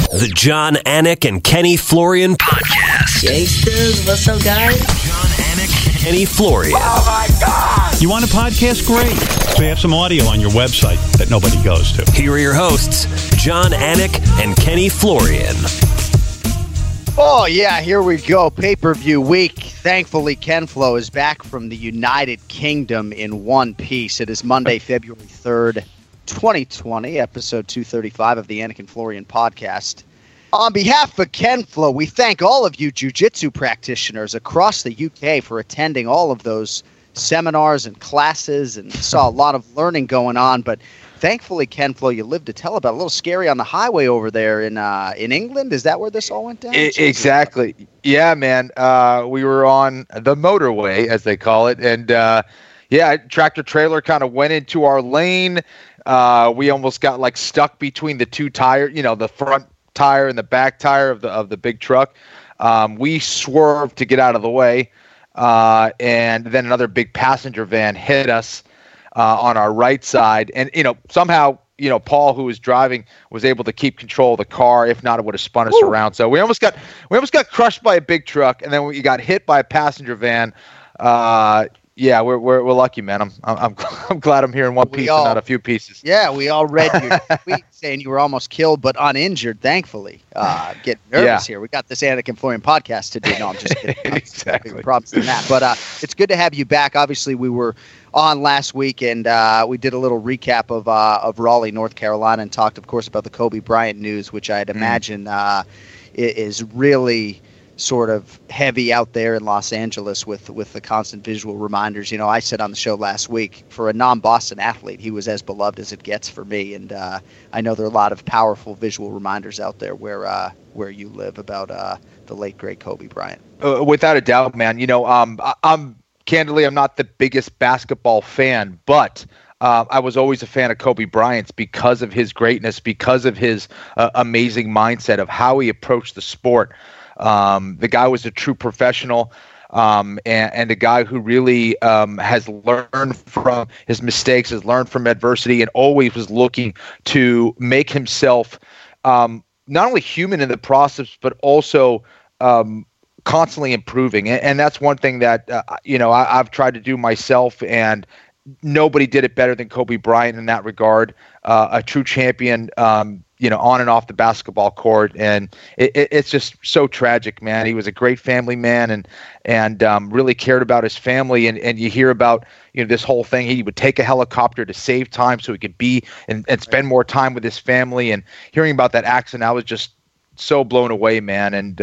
The John Anik and Kenny Florian Podcast. Gangsters, what's up, guys? John Anik, Kenny Florian. Oh, my God! You want a podcast? Great. We have some audio on your website that nobody goes to. Here are your hosts, John Anik and Kenny Florian. Oh, yeah, here we go. Pay-per-view week. Thankfully, Ken Flo is back from the United Kingdom in one piece. It is Monday, February 3rd, 2020, episode 235 of the Anik and Florian Podcast. On behalf of Ken Flo, we thank all of you jiu-jitsu practitioners across the UK for attending all of those seminars and classes, and saw a lot of learning going on. But thankfully, Ken Flo, you lived to tell about it. A little scary on the highway over there in England. Is that where this all went down? Exactly. Yeah, man. We were on the motorway, as they call it, and tractor trailer kind of went into our lane. We almost got like stuck between the two tires, the front tire and the back tire of the big truck. We swerved to get out of the way, and then another big passenger van hit us on our right side. And somehow Paul, who was driving, was able to keep control of the car. If not, it would have spun us around. So we almost got crushed by a big truck, and then we got hit by a passenger van. Yeah, we're lucky, man. I'm glad I'm here in one piece and not a few pieces. Yeah, we all read your tweet saying you were almost killed but uninjured. Thankfully, getting nervous here. We got this Anik and Florian podcast to do. No, I'm just kidding. Exactly. Props to that. But it's good to have you back. Obviously, we were on last week, and we did a little recap of Raleigh, North Carolina, and talked, of course, about the Kobe Bryant news, which I'd imagine is really sort of heavy out there in Los Angeles with the constant visual reminders. I said on the show last week, for a non-Boston athlete, he was as beloved as it gets for me. And I know there are a lot of powerful visual reminders out there where you live about the late, great Kobe Bryant. Without a doubt, man. I'm not the biggest basketball fan, but I was always a fan of Kobe Bryant's because of his greatness, because of his amazing mindset of how he approached the sport. The guy was a true professional, and a guy who really has learned from his mistakes, has learned from adversity, and always was looking to make himself not only human in the process, but also constantly improving. And that's one thing that I've tried to do myself, and nobody did it better than Kobe Bryant in that regard. A true champion. On and off the basketball court, and it's just so tragic, man. He was a great family man, and really cared about his family. And you hear about this whole thing. He would take a helicopter to save time so he could be and spend more time with his family. And hearing about that accident, I was just so blown away, man. And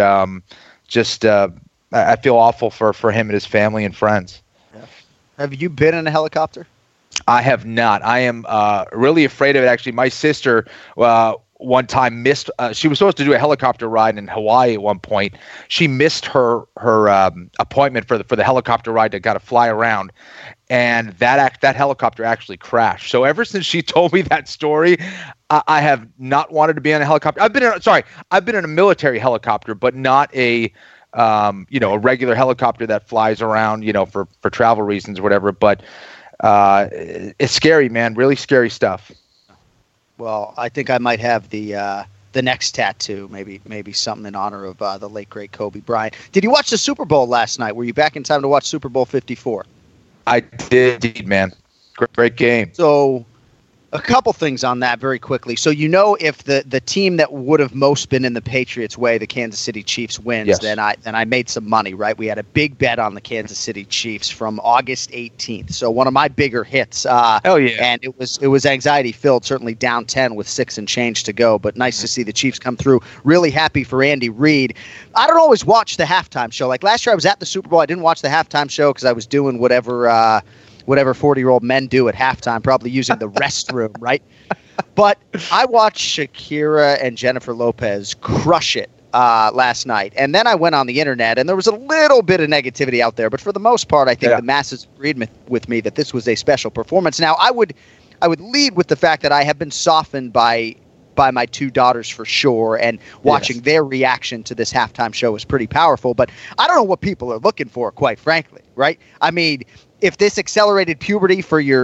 I feel awful for him and his family and friends. Yeah. Have you been in a helicopter? I have not. I am really afraid of it. Actually, my sister one time missed. She was supposed to do a helicopter ride in Hawaii at one point. She missed her appointment for the helicopter ride to kind of fly around, and that helicopter actually crashed. So ever since she told me that story, I have not wanted to be on a helicopter. I've been in a military helicopter, but not a a regular helicopter that flies around for travel reasons or whatever. But it's scary, man. Really scary stuff. Well, I think I might have the next tattoo, maybe something in honor of the late, great Kobe Bryant. Did you watch the Super Bowl last night? Were you back in time to watch Super Bowl 54? I did, indeed, man. Great game. So a couple things on that very quickly. So if the team that would have most been in the Patriots' way, the Kansas City Chiefs, wins, yes, then I made some money, right? We had a big bet on the Kansas City Chiefs from August 18th. So one of my bigger hits. Hell yeah. And it was anxiety filled, certainly down 10 with 6 and change to go, but nice to see the Chiefs come through. Really happy for Andy Reid. I don't always watch the halftime show. Like last year I was at the Super Bowl. I didn't watch the halftime show because I was doing whatever 40-year-old men do at halftime, probably using the restroom, right? But I watched Shakira and Jennifer Lopez crush it last night. And then I went on the internet, and there was a little bit of negativity out there. But for the most part, I think the masses agreed with me that this was a special performance. Now, I would lead with the fact that I have been softened by my two daughters for sure, and watching their reaction to this halftime show was pretty powerful. But I don't know what people are looking for, quite frankly, right? I mean, if this accelerated puberty for your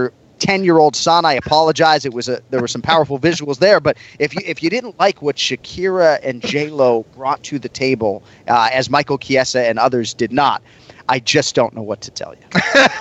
10-year-old son. I apologize. There were some powerful visuals there, but if you didn't like what Shakira and J-Lo brought to the table, as Michael Chiesa and others did not, I just don't know what to tell you.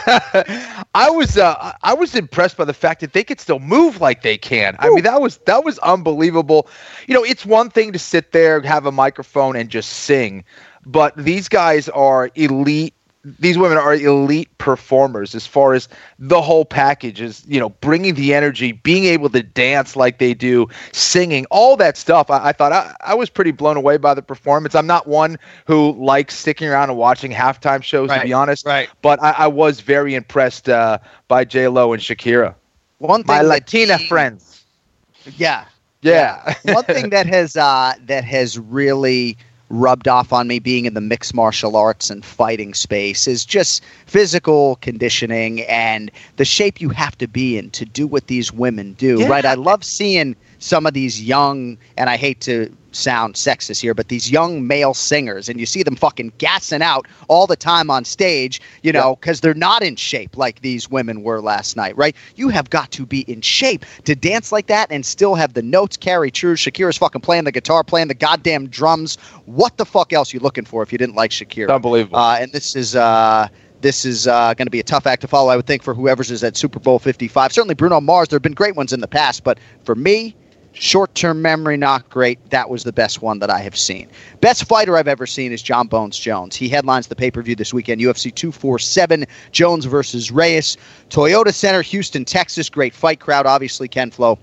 I was impressed by the fact that they could still move like they can. I mean, that was unbelievable. You know, it's one thing to sit there, have a microphone, and just sing, but these guys are elite. These women are elite performers as far as the whole package is, you know, bringing the energy, being able to dance like they do, singing, all that stuff. I thought I was pretty blown away by the performance. I'm not one who likes sticking around and watching halftime shows, to be honest. Right. But I was very impressed by J-Lo and Shakira. My Latina friends. Yeah. One thing that has really rubbed off on me being in the mixed martial arts and fighting space is just physical conditioning and the shape you have to be in to do what these women do, right? I love seeing some of these young, and I hate to sound sexist here, but these young male singers, and you see them fucking gassing out all the time on stage, you know, because they're not in shape like these women were last night, right? You have got to be in shape to dance like that and still have the notes carry true. Shakira's fucking playing the guitar, playing the goddamn drums. What the fuck else are you looking for if you didn't like Shakira? Unbelievable. And this is going to be a tough act to follow, I would think, for whoever's is at Super Bowl 55. Certainly Bruno Mars. There have been great ones in the past, but for me, short-term memory, not great. That was the best one that I have seen. Best fighter I've ever seen is John Bones Jones. He headlines the pay-per-view this weekend, UFC 247, Jones versus Reyes. Toyota Center, Houston, Texas. Great fight crowd, obviously, Ken Flo.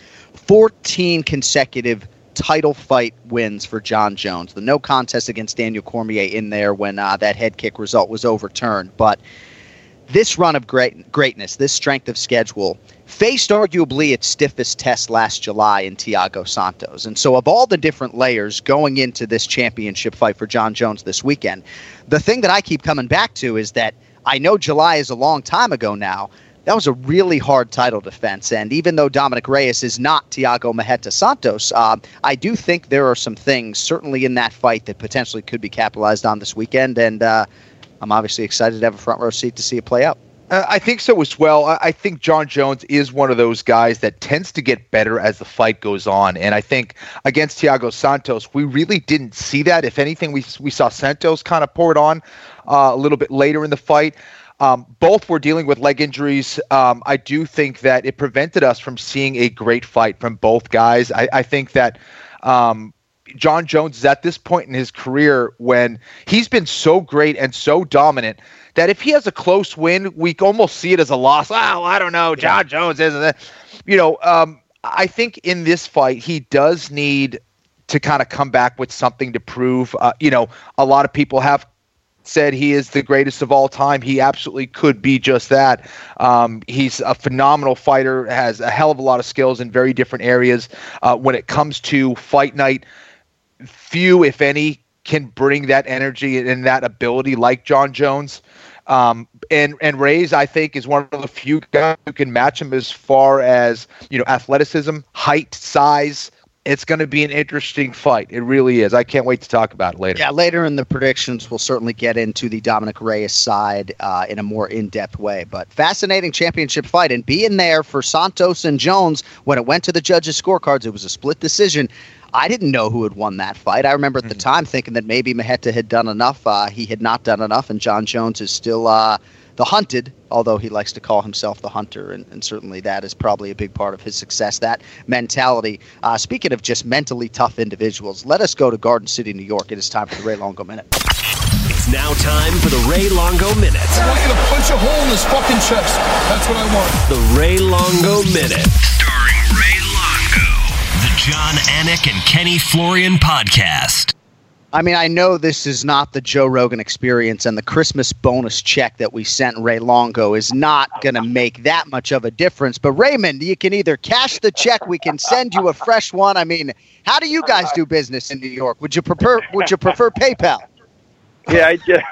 14 consecutive title fight wins for John Jones. The no contest against Daniel Cormier in there when that head kick result was overturned. But this run of greatness, this strength of schedule, faced arguably its stiffest test last July in Thiago Santos. And so of all the different layers going into this championship fight for John Jones this weekend, the thing that I keep coming back to is that I know July is a long time ago now. That was a really hard title defense. And even though Dominic Reyes is not Thiago Marreta Santos, I do think there are some things certainly in that fight that potentially could be capitalized on this weekend. And I'm obviously excited to have a front row seat to see it play out. I think so as well. I think John Jones is one of those guys that tends to get better as the fight goes on. And I think against Thiago Santos, we really didn't see that. If anything, we saw Santos kind of pour it on a little bit later in the fight. Both were dealing with leg injuries. I do think that it prevented us from seeing a great fight from both guys. I think that John Jones is at this point in his career when he's been so great and so dominant that if he has a close win, we almost see it as a loss. Oh, I don't know. John Jones isn't that. You know, I think in this fight, he does need to kind of come back with something to prove. You know, a lot of people have said he is the greatest of all time. He absolutely could be just that. He's a phenomenal fighter, has a hell of a lot of skills in very different areas. When it comes to fight night, few, if any, can bring that energy and that ability like John Jones. And Reyes, I think, is one of the few guys who can match him as far as, you know, athleticism, height, size. It's going to be an interesting fight. It really is. I can't wait to talk about it later. Yeah, later in the predictions, we'll certainly get into the Dominic Reyes side in a more in-depth way. But fascinating championship fight. And being there for Santos and Jones, when it went to the judges' scorecards, it was a split decision. I didn't know who had won that fight. I remember at the time thinking that maybe Marreta had done enough. He had not done enough, and John Jones is still the hunted, although he likes to call himself the hunter, and certainly that is probably a big part of his success, that mentality. Speaking of just mentally tough individuals, let us go to Garden City, New York. It is time for the Ray Longo Minute. It's now time for the Ray Longo Minute. I want you to punch a hole in his fucking chest. That's what I want. The Ray Longo Minute. Starring Ray Longo. The John Anik and Kenny Florian podcast. I mean, I know this is not the Joe Rogan Experience, and the Christmas bonus check that we sent Ray Longo is not going to make that much of a difference. But Raymond, you can either cash the check, we can send you a fresh one. I mean, how do you guys do business in New York? Would you prefer PayPal? Yeah,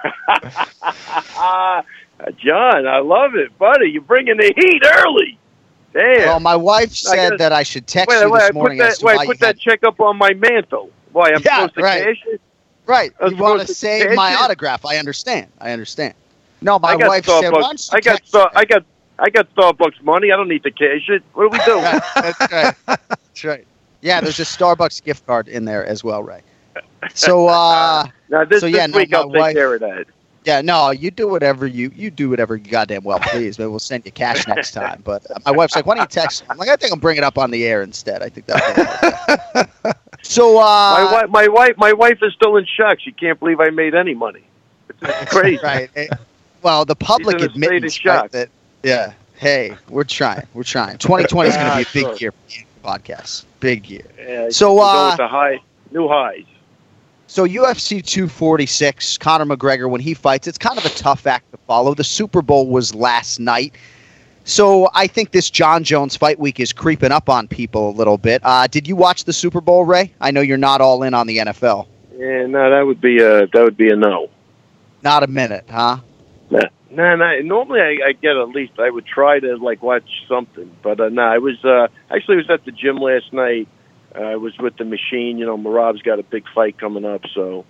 John, I love it, buddy. You're bringing the heat early. Damn. Well, my wife said that I should text you this morning. Put that check up on my mantle. Why, I'm supposed to cash it? Right. You want to save my autograph. I understand. No, my wife said, I I got Starbucks money. I don't need to cash it. What do we do? That's right. That's right. Yeah, there's a Starbucks gift card in there as well, Ray. So, now this week I'll take wife, care of that. Yeah, no, you do whatever you do whatever you goddamn well please. But we'll send you cash next time. But my wife's like, "Why don't you text me?" I'm like, "I think I'll bring it up on the air instead." I think that's so. My wife is still in shock. She can't believe I made any money. It's crazy. Right. Well, the public She's in a state of admittance, shock. right, that yeah. Hey, we're trying. 2020 is going to be a big year for the podcast. Big year. Yeah, So, go with the new highs. So UFC 246, Conor McGregor, when he fights, it's kind of a tough act to follow. The Super Bowl was last night. So I think this John Jones fight week is creeping up on people a little bit. Did you watch the Super Bowl, Ray? I know you're not all in on the NFL. Yeah, no, that would be a no. Not a minute, huh? No. Normally I get at least, I would try to watch something, but no, I was actually was at the gym last night. I was with the machine. You know, Marab's got a big fight coming up, so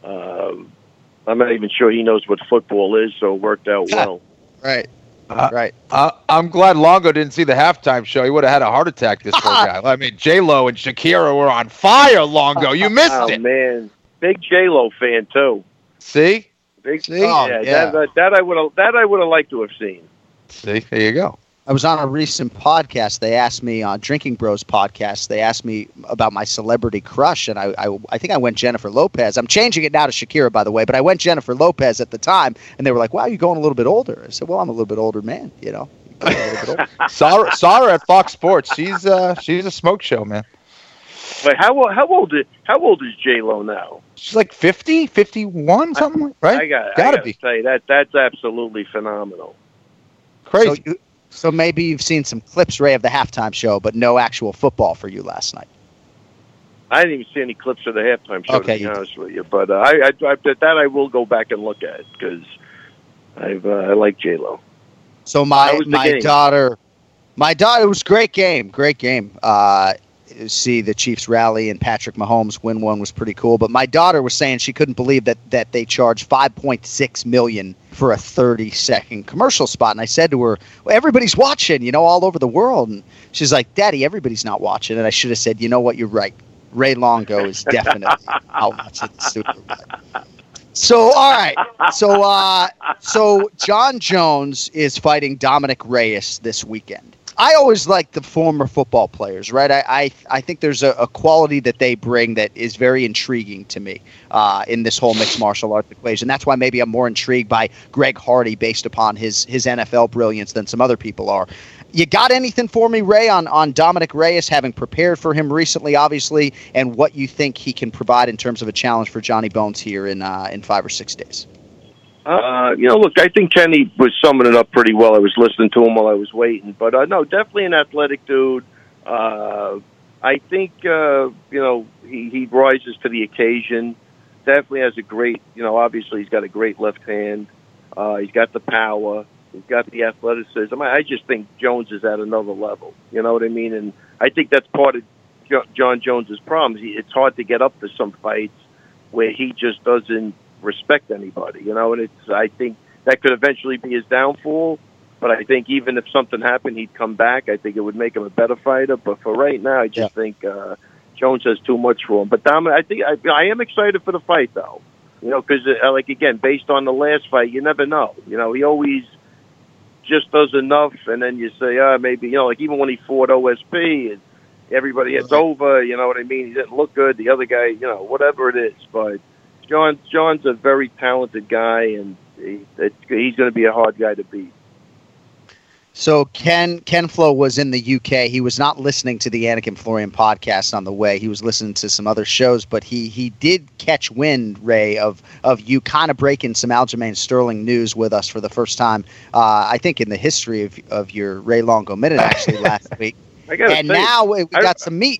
I'm not even sure he knows what football is, so it worked out well. Right. Right. I'm glad Longo didn't see the halftime show. He would have had a heart attack, this poor guy. I mean, J-Lo and Shakira were on fire, Longo. You missed it. Oh, man. Big J-Lo fan, too. See? See? Oh, yeah. That I would have liked to have seen. See? There you go. I was on a recent podcast. They asked me on Drinking Bros podcast. They asked me about my celebrity crush, and I think I went Jennifer Lopez. I'm changing it now to Shakira, by the way, but I went Jennifer Lopez at the time, and they were like, "Wow, you're going a little bit older." I said, "Well, I'm a little bit older man, you know." Saw her at Fox Sports. She's a smoke show, man. Wait, how old is J-Lo now? She's like 50, 51, something, right? I gotta be. Say that's absolutely phenomenal. Crazy. So maybe you've seen some clips, Ray, of the halftime show, but no actual football for you last night. I didn't even see any clips of the halftime show, okay, to be honest with you. But I will go back and look at because I like J-Lo. So my daughter, it was a great game. See the Chiefs rally and Patrick Mahomes win one was pretty cool. But my daughter was saying she couldn't believe that they charged $5.6 million for a 30-second commercial spot. And I said to her, well, everybody's watching, you know, all over the world. And she's like, Daddy, everybody's not watching. And I should have said, you know what, you're right. Ray Longo is definitely out watching the Super Bowl. So, all right. So John Jones is fighting Dominic Reyes this weekend. I always like the former football players, right? I think there's a quality that they bring that is very intriguing to me in this whole mixed martial arts equation. That's why maybe I'm more intrigued by Greg Hardy based upon his NFL brilliance than some other people are. You got anything for me, Ray, on Dominic Reyes, having prepared for him recently, obviously, and what you think he can provide in terms of a challenge for Johnny Bones here in 5 or 6 days? Look, I think Kenny was summing it up pretty well. I was listening to him while I was waiting. But, no, definitely an athletic dude. I think, he rises to the occasion. Definitely has a great, obviously he's got a great left hand. He's got the power. He's got the athleticism. I just think Jones is at another level. You know what I mean? And I think that's part of John Jones's problem. It's hard to get up to some fights where he just doesn't respect anybody, and I think that could eventually be his downfall, but I think even if something happened, he'd come back. I think it would make him a better fighter, but for right now, I just think Jones has too much for him. But Dominic, I think I am excited for the fight, though, because, again, based on the last fight, you never know. He always just does enough, and then you say, maybe, even when he fought OSP, and everybody it's over, you know what I mean? He didn't look good. The other guy, whatever it is, but John's a very talented guy, and he's going to be a hard guy to beat. So Ken Flo was in the UK. He was not listening to the Anik and Florian podcast on the way. He was listening to some other shows, but he did catch wind, Ray, of you kind of breaking some Aljamain Sterling news with us for the first time, I think, in the history of your Ray Longo Minute, actually, last week. And now we got some meat.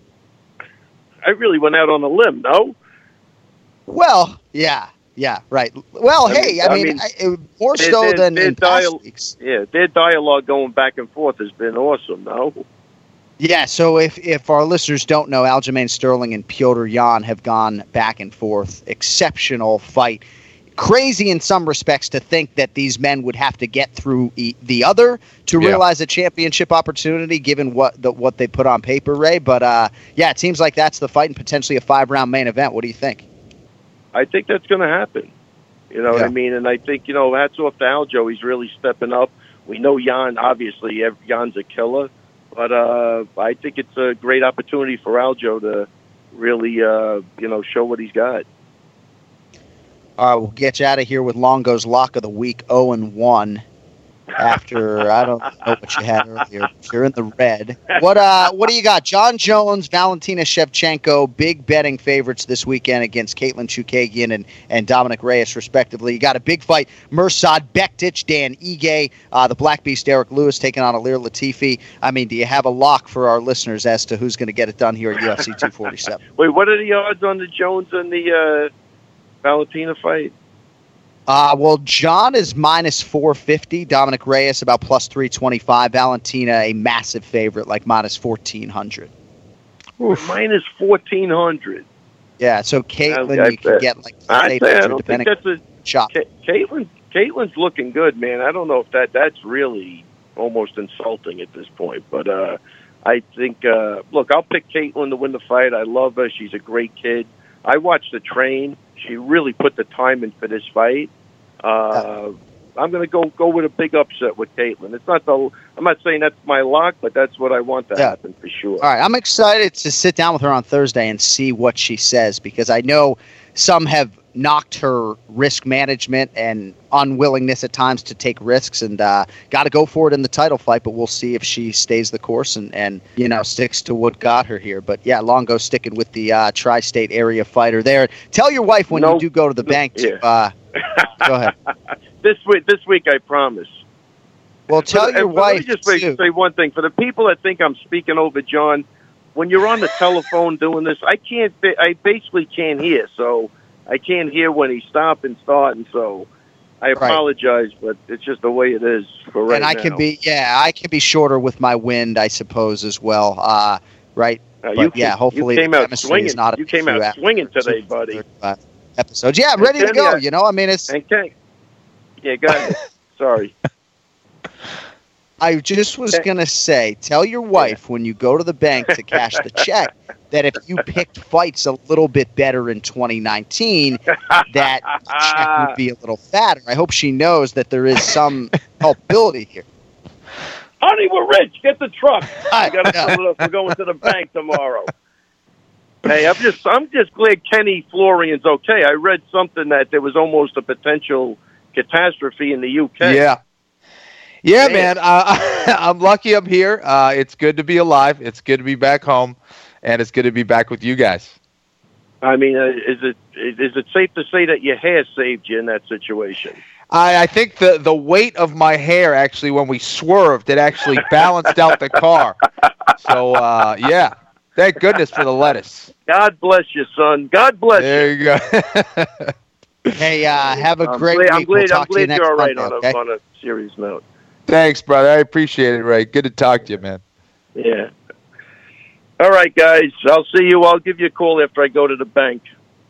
I really went out on a limb, no? Well, yeah, right. Well, I mean, more so than in past weeks. Yeah, their dialogue going back and forth has been awesome, no? Yeah, so if our listeners don't know, Aljamain Sterling and Petr Yan have gone back and forth. Exceptional fight. crazy in some respects to think that these men would have to get through the other to realize a championship opportunity, given what they put on paper, Ray. But it seems like that's the fight and potentially a 5-round main event. What do you think? I think that's going to happen. You know what I mean? And I think, hats off to Aljo. He's really stepping up. We know Jan, obviously, Jan's a killer. But I think it's a great opportunity for Aljo to really, show what he's got. All right, we'll get you out of here with Longo's Lock of the Week, 0-1. After, I don't know what you had earlier. You're in the red. What do you got? John Jones, Valentina Shevchenko, big betting favorites this weekend against Caitlin Chookagian and Dominic Reyes, respectively. You got a big fight. Mirsad Bektic, Dan Ige, the Black Beast Derek Lewis taking on Ilir Latifi. I mean, do you have a lock for our listeners as to who's going to get it done here at UFC 247? Wait, what are the odds on the Jones and the Valentina fight? Well, John is minus 450. Dominic Reyes about plus 325. Valentina a massive favorite, like minus 1400. Minus 1400. Yeah, so Caitlin, you can get like I don't think that's a shot. Caitlin's looking good, man. I don't know if that's really almost insulting at this point, but I think look, I'll pick Caitlin to win the fight. I love her. She's a great kid. I watched The Train. She really put the time in for this fight. I'm going to go with a big upset with Caitlin. I'm not saying that's my lock, but that's what I want to happen for sure. All right, I'm excited to sit down with her on Thursday and see what she says, because I know some have knocked her risk management and unwillingness at times to take risks, and got to go for it in the title fight, but we'll see if she stays the course and sticks to what got her here. But yeah, Longo sticking with the tri-state area fighter there. Tell your wife when you do go to the bank to go ahead. This week I promise. Well, tell your wife. Let me just say one thing for the people that think I'm speaking over John. When you're on the telephone doing this, I basically can't hear, so I can't hear when he stop and start, and so I apologize, but it's just the way it is for right now. And I can be shorter with my wind, I suppose, as well. Right? Hopefully you came out swinging. Is not you came out swinging today, buddy. Episodes, yeah, I'm ready to go. It's okay. Yeah, go ahead. Sorry. I just was going to say, tell your wife when you go to the bank to cash the check that if you picked fights a little bit better in 2019, that the check would be a little fatter. I hope she knows that there is some helpability here. Honey, we're rich. Get the truck. We're going to the bank tomorrow. Hey, I'm just glad Kenny Florian's okay. I read something that there was almost a potential catastrophe in the UK. Yeah, man. I'm lucky I'm here. It's good to be alive. It's good to be back home, and it's good to be back with you guys. I mean, is it safe to say that your hair saved you in that situation? I think the weight of my hair, actually, when we swerved, it actually balanced out the car. So, yeah. Thank goodness for the lettuce. God bless you, son. God bless you. There you go. Hey, have a great week. I'm glad you're all right on a serious note. Thanks, brother. I appreciate it, Ray. Good to talk to you, man. Yeah. All right, guys. I'll see you. I'll give you a call after I go to the bank.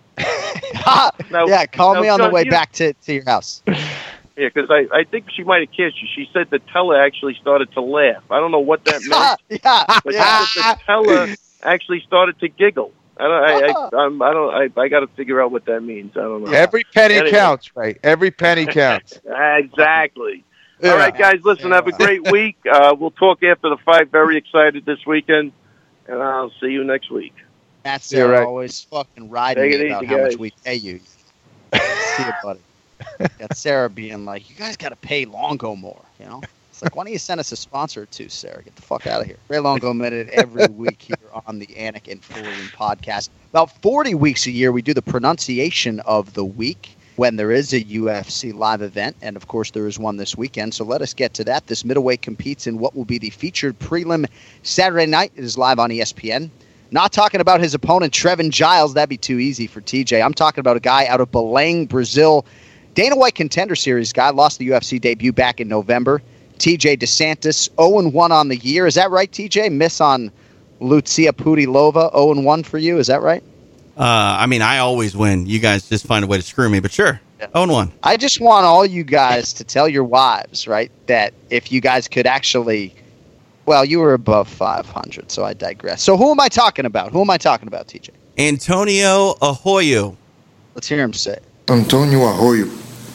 Call me on the way back to your house. Yeah, because I think she might have kissed you. She said the teller actually started to laugh. I don't know what that meant. But the teller actually started to giggle. I got to figure out what that means. I don't know. Every penny counts, right? Every penny counts. Exactly. All right, guys, listen, have a great week. We'll talk after the fight. Very excited this weekend, and I'll see you next week. That's Sarah always fucking riding me about how much we pay you. See you, buddy. Got Sarah being like, you guys got to pay Longo more, It's like, why don't you send us a sponsor too, Sarah? Get the fuck out of here. Ray Longo Minute every week here on the Anik and Florian podcast. About 40 weeks a year, we do the pronunciation of the week when there is a UFC live event, and of course there is one this weekend, so let us get to that. This middleweight competes in what will be the featured prelim Saturday night. It is live on ESPN. Not talking about his opponent, Trevin Giles. That'd be too easy for TJ. I'm talking about a guy out of Belém, Brazil. Dana White Contender Series guy, lost the UFC debut back in November. TJ DeSantis, 0-1 on the year. Is that right, TJ? Miss on Lucia Pudilova, 0-1 for you. Is that right? I always win. You guys just find a way to screw me, but sure. Yeah. 0-1. I just want all you guys to tell your wives, right, that if you guys could actually, well, you were above 500, so I digress. So who am I talking about? TJ? Antonio Arroyo. Let's hear him say it. Antonio Arroyo.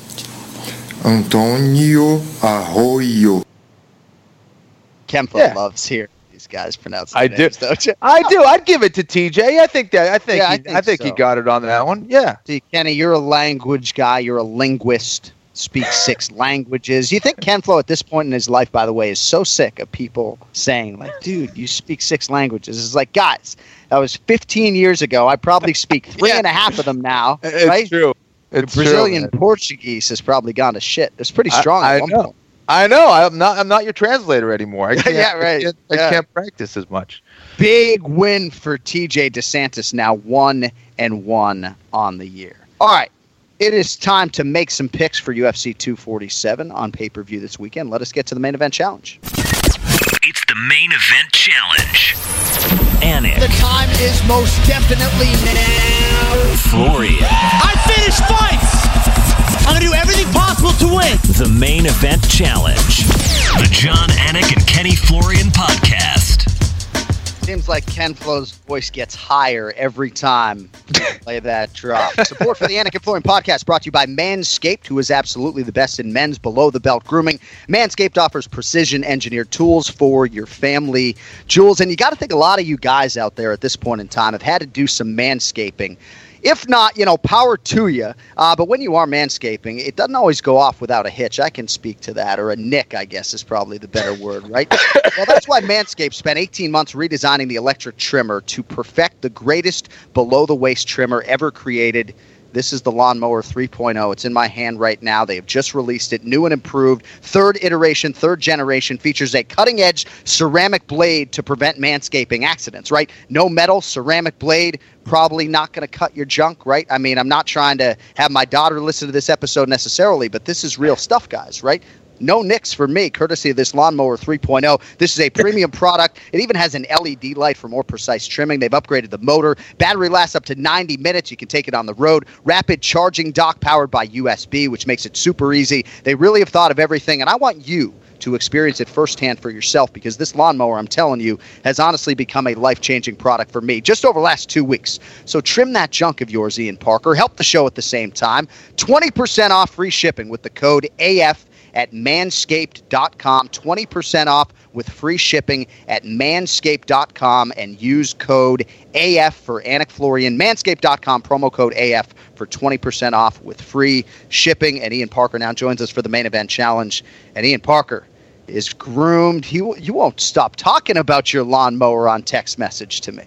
Kempler loves hearing these guys pronounce the names, don't you? I do. I'd give it to TJ. I think he got it on that one. Yeah. See, Kenny, you're a language guy. You're a linguist. Speaks 6 languages. You think Ken Flo at this point in his life, by the way, is so sick of people saying, like, dude, you speak 6 languages. It's like, guys, that was 15 years ago. I probably speak 3.5 of them now. Right? It's true. It's Brazilian true, Portuguese has probably gone to shit. It's pretty strong at one point. I know. I'm not your translator anymore. I can't, I can't practice as much. Big win for TJ DeSantis, now 1-1 on the year. All right. It is time to make some picks for UFC 247 on pay-per-view this weekend. Let us get to the main event challenge. It's the main event challenge. Anik. The time is most definitely now. Florian. I finish fights! I'm going to do everything possible to win. The main event challenge. The John Anik and Kenny Florian podcast. Seems like Ken Flo's voice gets higher every time I play that drop. Support for the Anik and Florian podcast brought to you by Manscaped, who is absolutely the best in men's below-the-belt grooming. Manscaped offers precision-engineered tools for your family jewels. And you got to think a lot of you guys out there at this point in time have had to do some manscaping. If not, power to you. But when you are manscaping, it doesn't always go off without a hitch. I can speak to that, or a nick, I guess, is probably the better word, right? Well, that's why Manscaped spent 18 months redesigning the electric trimmer to perfect the greatest below-the-waist trimmer ever created. This is the Lawnmower 3.0. It's in my hand right now. They have just released it, new and improved. 3rd iteration, 3rd generation, features a cutting-edge ceramic blade to prevent manscaping accidents, right? No metal, ceramic blade, probably not going to cut your junk, right? I mean, I'm not trying to have my daughter listen to this episode necessarily, but this is real stuff, guys, right? No nicks for me, courtesy of this Lawnmower 3.0. This is a premium product. It even has an LED light for more precise trimming. They've upgraded the motor. Battery lasts up to 90 minutes. You can take it on the road. Rapid charging dock powered by USB, which makes it super easy. They really have thought of everything, and I want you to experience it firsthand for yourself, because this lawnmower, I'm telling you, has honestly become a life-changing product for me just over the last 2 weeks. So trim that junk of yours, Ian Parker. Help the show at the same time. 20% off free shipping with the code AF at manscaped.com. 20% off with free shipping at manscaped.com, and use code AF for Anik Florian. Manscaped.com, promo code AF for 20% off with free shipping. And Ian Parker now joins us for the main event challenge. And Ian Parker is groomed. You won't stop talking about your lawnmower on text message to me.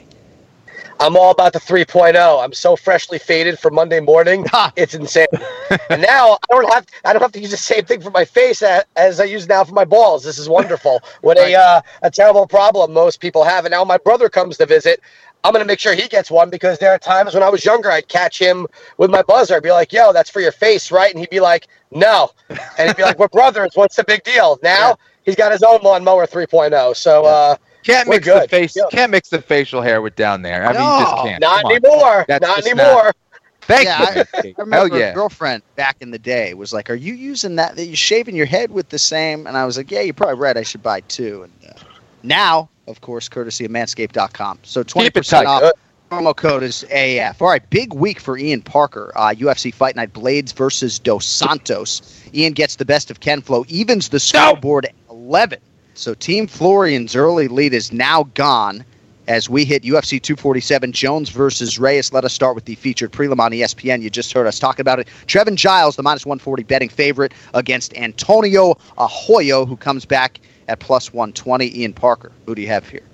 I'm all about the 3.0. I'm so freshly faded for Monday morning. It's insane. And now I don't have to use the same thing for my face as I use now for my balls. This is wonderful. What a terrible problem most people have. And now my brother comes to visit. I'm going to make sure he gets one, because there are times when I was younger, I'd catch him with my buzzer. I'd be like, yo, that's for your face, right? And he'd be like, no. And he'd be like, we're brothers. What's the big deal? Now he's got his own Lawnmower 3.0 So, Can't mix the face. Can't mix the facial hair with down there. I mean, you just can't. Not anymore. Not anymore. Thank you. I remember a girlfriend back in the day was like, "Are you using that? You're shaving your head with the same?" And I was like, "Yeah, you're probably right. I should buy 2." And now, of course, courtesy of Manscaped.com. So 20% off. Promo code is AF. All right, big week for Ian Parker. UFC Fight Night, Blades versus Dos Santos. Ian gets the best of Ken Flo, evens the scoreboard at 11. So Team Florian's early lead is now gone as we hit UFC 247, Jones versus Reyes. Let us start with the featured prelim on ESPN. You just heard us talk about it. Trevin Giles, the minus 140 betting favorite, against Antonio Arroyo, who comes back at plus 120. Ian Parker, who do you have here?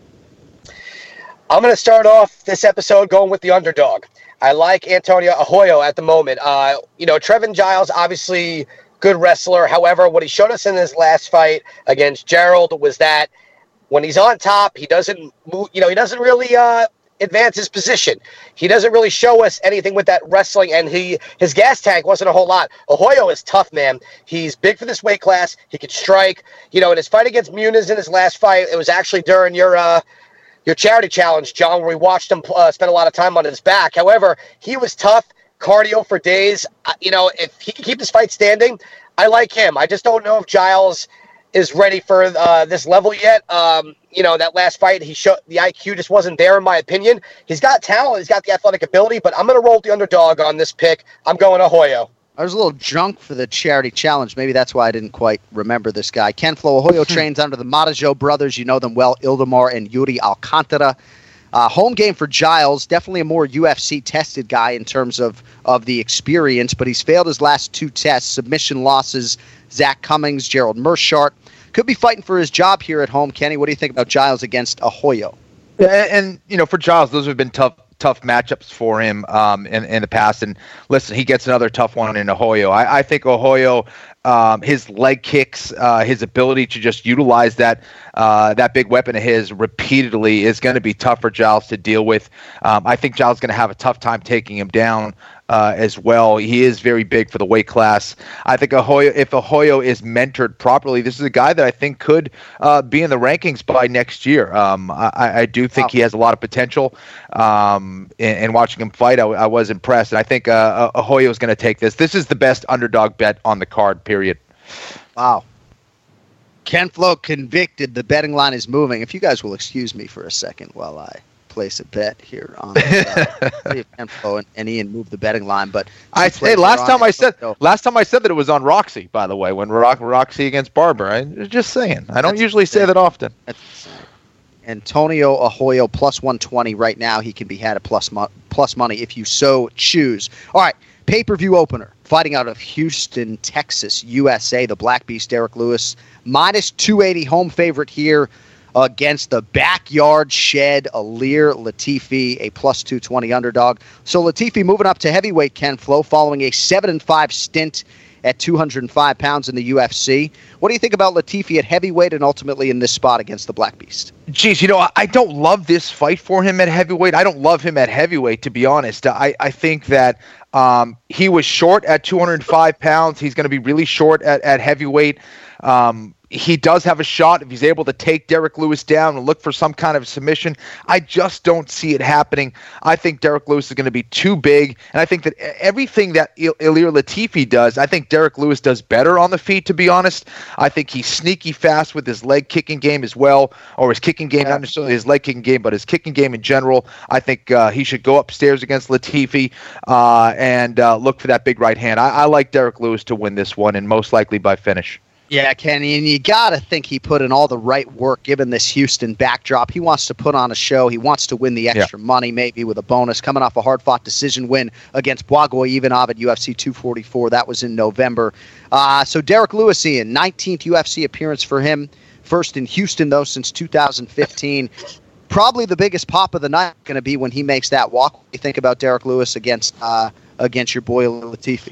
I'm going to start off this episode going with the underdog. I like Antonio Arroyo at the moment. Trevin Giles, obviously good wrestler. However, what he showed us in his last fight against Gerald was that when he's on top, he doesn't move, he doesn't really advance his position. He doesn't really show us anything with that wrestling, and his gas tank wasn't a whole lot. Arroyo is tough, man. He's big for this weight class. He can strike. In his fight against Muniz in his last fight, it was actually during your your charity challenge, John, where we watched him spend a lot of time on his back. However, he was tough, cardio for days. If he can keep this fight standing, I like him. I just don't know if Giles is ready for this level yet. That last fight, he showed the IQ just wasn't there, in my opinion. He's got talent, he's got the athletic ability, but I'm going to roll the underdog on this pick. I'm going Arroyo. I was a little drunk for the charity challenge. Maybe that's why I didn't quite remember this guy. Ken Flo Arroyo trains under the Matajo brothers. You know them well, Ildemar and Yuri Alcantara. Home game for Giles, definitely a more UFC-tested guy in terms of the experience, but he's failed his last 2 tests, submission losses, Zach Cummings, Gerald Meerschaert. Could be fighting for his job here at home. Kenny, what do you think about Giles against Arroyo? Yeah, and for Giles, those have been tough matchups for him in the past. And listen, he gets another tough one in Arroyo. I think Arroyo, his leg kicks, his ability to just utilize that big weapon of his repeatedly is going to be tough for Giles to deal with. I think Giles is going to have a tough time taking him down as well. He is very big for the weight class. I think if Arroyo is mentored properly, this is a guy that I think could be in the rankings by next year. I do think he has a lot of potential. And watching him fight, I was impressed. And I think Arroyo is going to take this. This is the best underdog bet on the card, period. Wow. Ken Flo convicted. The betting line is moving. If you guys will excuse me for a second while I place a bet here on Ken Flo and Ian move the betting line. But last time I said that it was on Roxy, by the way, when Roxy against Barber. I'm just saying. I don't usually say that often. Antonio Arroyo plus 120 right now. He can be had at plus money if you so choose. All right, pay-per-view opener. Fighting out of Houston, Texas, USA, the Black Beast, Derek Lewis, minus 280 home favorite here against the backyard shed, Ilir Latifi, a plus 220 underdog. So Latifi moving up to heavyweight, Ken Flo, following a 7-5 stint at 205 pounds in the UFC. What do you think about Latifi at heavyweight and ultimately in this spot against the Black Beast? Geez, I don't love this fight for him at heavyweight. I don't love him at heavyweight, to be honest. I think that he was short at 205 pounds. He's going to be really short at heavyweight. He does have a shot if he's able to take Derek Lewis down and look for some kind of submission. I just don't see it happening. I think Derek Lewis is going to be too big, and I think that everything that Ilir Latifi does, I think Derek Lewis does better on the feet, to be honest. I think he's sneaky fast with his leg kicking game as well, or his kicking game, not necessarily his leg kicking game, but his kicking game in general. I think he should go upstairs against Latifi and look for that big right hand. I like Derek Lewis to win this one, and most likely by finish. Yeah, Kenny, and you got to think he put in all the right work given this Houston backdrop. He wants to put on a show. He wants to win the extra money, maybe with a bonus, coming off a hard-fought decision win against Blagoy Ivanov at UFC 244. That was in November. So Derek Lewis, Ian, 19th UFC appearance for him. First in Houston, though, since 2015. Probably the biggest pop of the night going to be when he makes that walk. What do you think about Derek Lewis against your boy Latifi?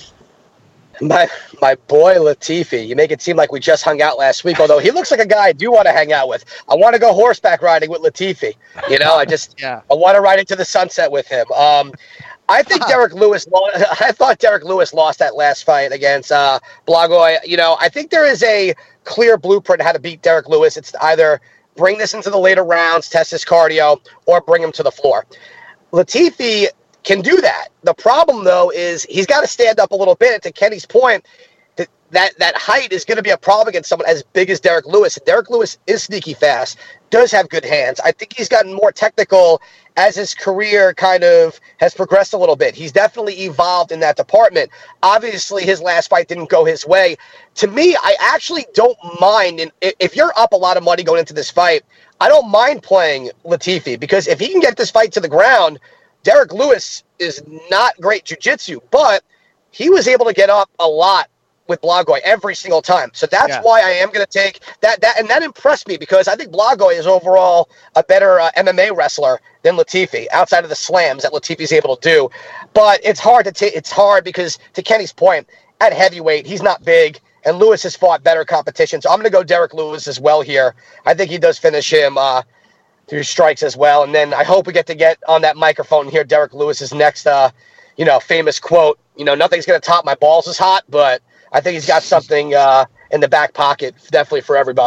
My boy Latifi, you make it seem like we just hung out last week, although he looks like a guy I do want to hang out with. I want to go horseback riding with Latifi. I want to ride into the sunset with him. I think Derek Lewis I thought Derek Lewis lost that last fight against Blagoy. I think there is a clear blueprint how to beat Derek Lewis. It's either bring this into the later rounds, test his cardio, or bring him to the floor. Latifi can do that. The problem, though, is he's got to stand up a little bit. To Kenny's point, that height is going to be a problem against someone as big as Derek Lewis. Derek Lewis is sneaky fast, does have good hands. I think he's gotten more technical as his career kind of has progressed a little bit. He's definitely evolved in that department. Obviously, his last fight didn't go his way. To me, I actually don't mind. And if you're up a lot of money going into this fight, I don't mind playing Latifi, because if he can get this fight to the ground, Derek Lewis is not great jiu-jitsu, but he was able to get up a lot with Blagoy every single time. So that's why I am going to take that. And that impressed me, because I think Blagoy is overall a better MMA wrestler than Latifi, outside of the slams that Latifi's able to do. But it's hard it's hard because, to Kenny's point, at heavyweight, he's not big, and Lewis has fought better competition. So I'm going to go Derek Lewis as well here. I think he does finish him through strikes as well. And then I hope we get on that microphone and hear Derek Lewis's next, famous quote. Nothing's going to top my balls is hot, but I think he's got something in the back pocket, definitely for everybody.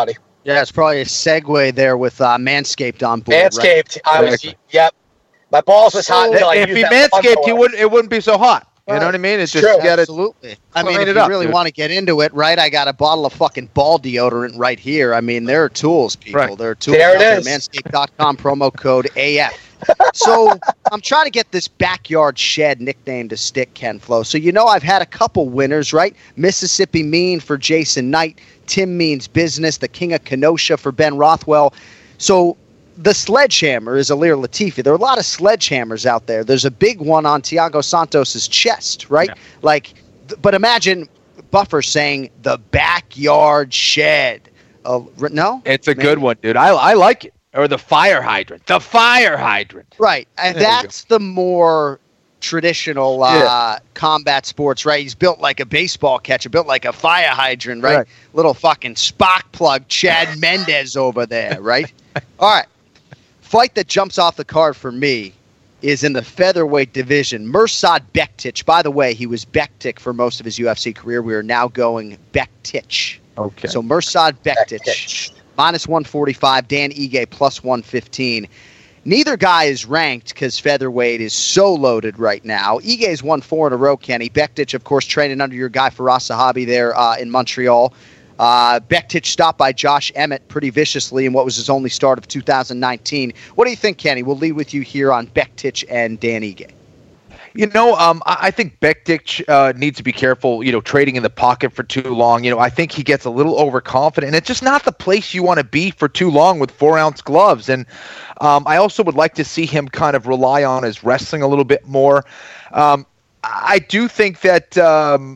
Yeah, it's probably a segue there with Manscaped on board. Manscaped. Right? Yep. My balls was hot until I if used he that Manscaped, it wouldn't be so hot. You know what I mean? It's just true. got to Absolutely. I mean, if you up, really dude. want to get into it, right? I got a bottle of fucking ball deodorant right here. I mean, there are tools, people. Right. There are tools. There it out is. Manscaped.com, promo code AF. So I'm trying to get this backyard shed nickname to stick, Ken Flo. So I've had a couple winners, right? Mississippi Mean for Jason Knight, Tim Means Business, the King of Kenosha for Ben Rothwell. So the sledgehammer is Alir Latifi. There are a lot of sledgehammers out there. There's a big one on Thiago Santos's chest, right? Yeah. But imagine Buffer saying the backyard shed. No? It's a good one, dude. I like it. Or the fire hydrant. The fire hydrant. Right. And that's the more traditional combat sports, right? He's built like a baseball catcher, built like a fire hydrant, right? Little fucking spark plug, Chad Mendez over there, right? All right. Fight that jumps off the card for me is in the featherweight division. Mirsad Bektic. By the way, he was Bektic for most of his UFC career. We are now going Bektic. Okay. So Mirsad Bektic, minus 145. Dan Ige, plus 115. Neither guy is ranked because featherweight is so loaded right now. Ige's won 4 in a row, Kenny. Bektic, of course, training under your guy Faraz Sahabi there in Montreal. Bektic stopped by Josh Emmett pretty viciously in what was his only start of 2019. What do you think, Kenny? We'll leave with you here on Bektic and Dan Ige. I think Bektic needs to be careful, trading in the pocket for too long. I think he gets a little overconfident, and it's just not the place you want to be for too long with 4-ounce gloves. And I also would like to see him kind of rely on his wrestling a little bit more. I do think that, Dan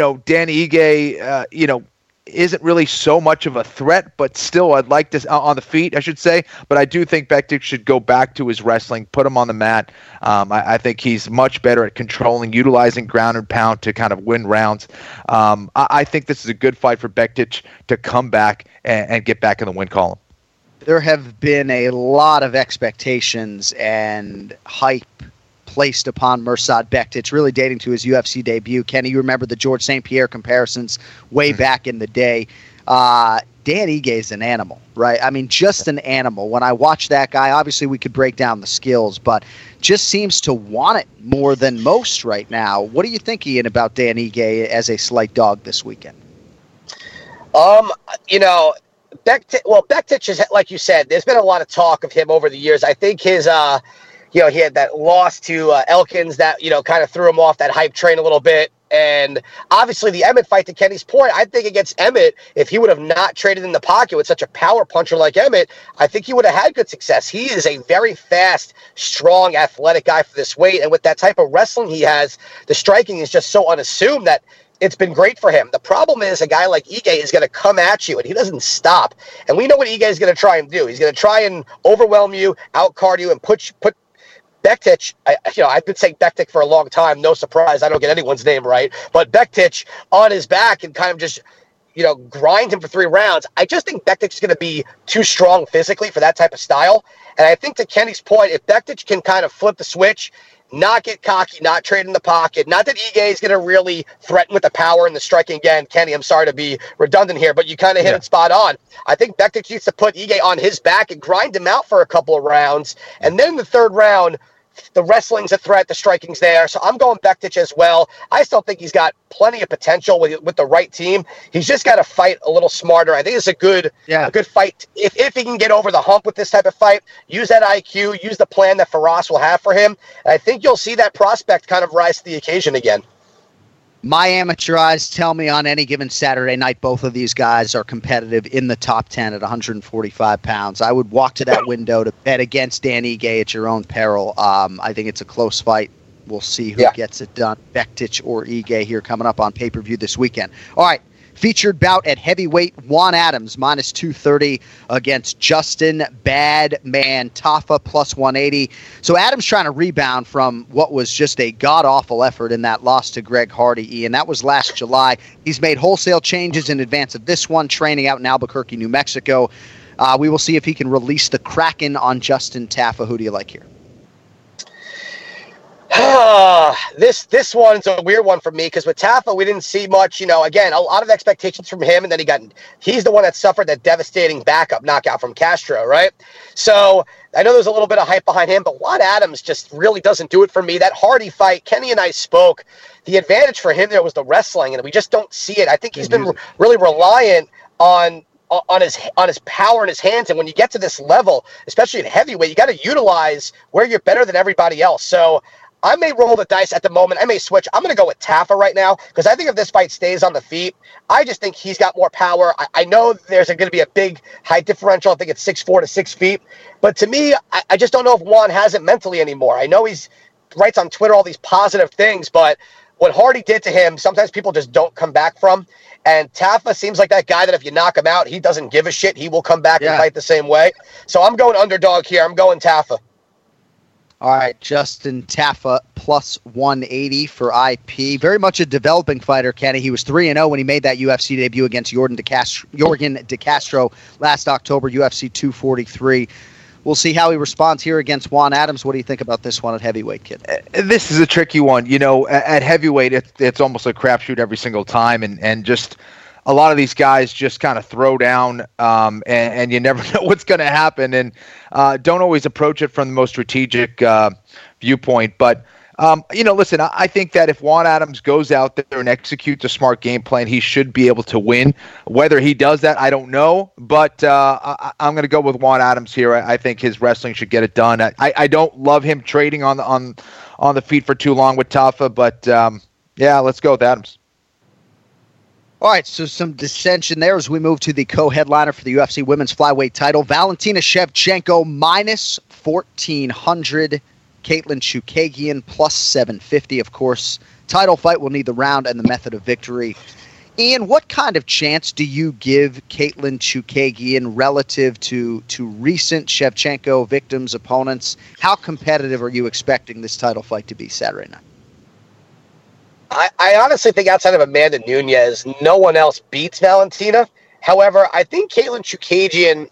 Ige, isn't really so much of a threat, but still I'd like to on the feet, I should say. But I do think Bektic should go back to his wrestling, put him on the mat. I think he's much better at controlling, utilizing ground and pound to kind of win rounds. I think this is a good fight for Bektic to come back and get back in the win column. There have been a lot of expectations and hype placed upon Mirsad Bektic, really dating to his UFC debut. Kenny, you remember the George St. Pierre comparisons way back in the day. Dan Ige is an animal, right? I mean, just an animal. When I watch that guy, obviously we could break down the skills, but just seems to want it more than most right now. What do you think, Ian, about Dan Ige as a slight dog this weekend? Bektic is, like you said, there's been a lot of talk of him over the years. I think his he had that loss to Elkins that, kind of threw him off that hype train a little bit. And obviously the Emmett fight, to Kenny's point, I think against Emmett, if he would have not traded in the pocket with such a power puncher like Emmett, I think he would have had good success. He is a very fast, strong, athletic guy for this weight. And with that type of wrestling he has, the striking is just so unassuming that it's been great for him. The problem is a guy like Ige is going to come at you, and he doesn't stop. And we know what Ige is going to try and do. He's going to try and overwhelm you, outcard you, and put Bektic, I've been saying Bektic for a long time. No surprise, I don't get anyone's name right. But Bektic on his back and kind of just, grind him for 3 rounds. I just think Bektic is going to be too strong physically for that type of style. And I think to Kenny's point, if Bektic can kind of flip the switch, not get cocky, not trade in the pocket, not that Ige is going to really threaten with the power and the striking again. Kenny, I'm sorry to be redundant here, but you kind of hit it spot on. I think Bektic needs to put Ige on his back and grind him out for a couple of rounds. And then in the 3rd round, the wrestling's a threat, the striking's there. So I'm going Bektic as well. I still think he's got plenty of potential with the right team. He's just got to fight a little smarter. I think it's a good fight. If he can get over the hump with this type of fight, use that IQ, use the plan that Faraz will have for him. And I think you'll see that prospect kind of rise to the occasion again. My amateur eyes tell me on any given Saturday night, both of these guys are competitive in the top 10 at 145 pounds. I would walk to that window to bet against Dan Ige at your own peril. I think it's a close fight. We'll see who gets it done, Bektic or Ige, here coming up on pay-per-view this weekend. All right. Featured bout at heavyweight, Juan Adams, minus 230 against Justin Badman Tafa, plus 180. So Adams trying to rebound from what was just a god-awful effort in that loss to Greg Hardy, Ian. That was last July. He's made wholesale changes in advance of this one, training out in Albuquerque, New Mexico. We will see if he can release the Kraken on Justin Tafa. Who do you like here? This one's a weird one for me because with Tafa, we didn't see much. Again, a lot of expectations from him, and then he's the one that suffered that devastating backup knockout from Castro, right? So I know there's a little bit of hype behind him, but Juan Adams just really doesn't do it for me. That Hardy fight, Kenny and I spoke. The advantage for him there was the wrestling, and we just don't see it. I think he's been really reliant on his power in his hands, and when you get to this level, especially at heavyweight, you got to utilize where you're better than everybody else. So I may roll the dice at the moment. I may switch. I'm going to go with Tafa right now because I think if this fight stays on the feet, I just think he's got more power. I know there's going to be a big height differential. I think it's 6'4" to 6 feet. But to me, I just don't know if Juan has it mentally anymore. I know he's writes on Twitter all these positive things, but what Hardy did to him, sometimes people just don't come back from. And Tafa seems like that guy that if you knock him out, he doesn't give a shit. He will come back and fight the same way. So I'm going underdog here. I'm going Tafa. All right, Justin Tafa plus 180 for IP. Very much a developing fighter, Kenny. He was 3-0 when he made that UFC debut against Yorgan De Castro last October, UFC 243. We'll see how he responds here against Juan Adams. What do you think about this one at heavyweight, kid? This is a tricky one. At heavyweight, it's almost a crapshoot every single time, and just a lot of these guys just kind of throw down, and you never know what's going to happen, and don't always approach it from the most strategic viewpoint. But listen, I think that if Juan Adams goes out there and executes a smart game plan, he should be able to win. Whether he does that, I don't know. But I'm going to go with Juan Adams here. I think his wrestling should get it done. I don't love him trading on the feet for too long with Tafa, but let's go with Adams. All right, so some dissension there as we move to the co-headliner for the UFC Women's Flyweight title. Valentina Shevchenko minus 1,400. Caitlin Chookagian plus 750. Of course, title fight will need the round and the method of victory. Ian, what kind of chance do you give Caitlin Chookagian relative to recent Shevchenko victims, opponents? How competitive are you expecting this title fight to be Saturday night? I honestly think outside of Amanda Nunes, no one else beats Valentina. However, I think Caitlin Chookagian,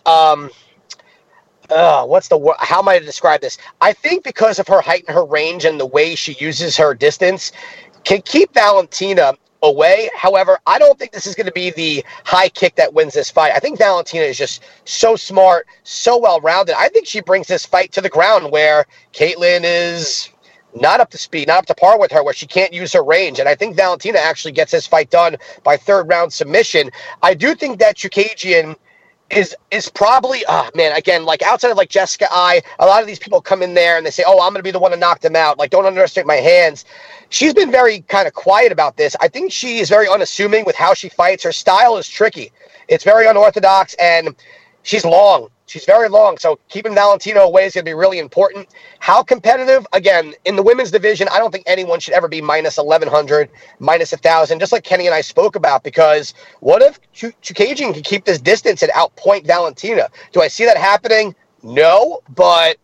what's the word? How am I to describe this? I think because of her height and her range and the way she uses her distance, can keep Valentina away. However, I don't think this is going to be the high kick that wins this fight. I think Valentina is just so smart, so well-rounded. I think she brings this fight to the ground where Caitlin is not up to speed, not up to par with her, where she can't use her range. And I think Valentina actually gets this fight done by third-round submission. I do think that Chookagian is probably, again, like outside of like Jessica Eye, a lot of these people come in there and they say, I'm going to be the one to knock them out. Like, don't underestimate my hands. She's been very kind of quiet about this. I think she is very unassuming with how she fights. Her style is tricky. It's very unorthodox, and she's long. She's very long, so keeping Valentina away is going to be really important. How competitive? Again, in the women's division, I don't think anyone should ever be minus 1,100, minus 1,000, just like Kenny and I spoke about, because what if Chookagian can keep this distance and outpoint Valentina? Do I see that happening? No, but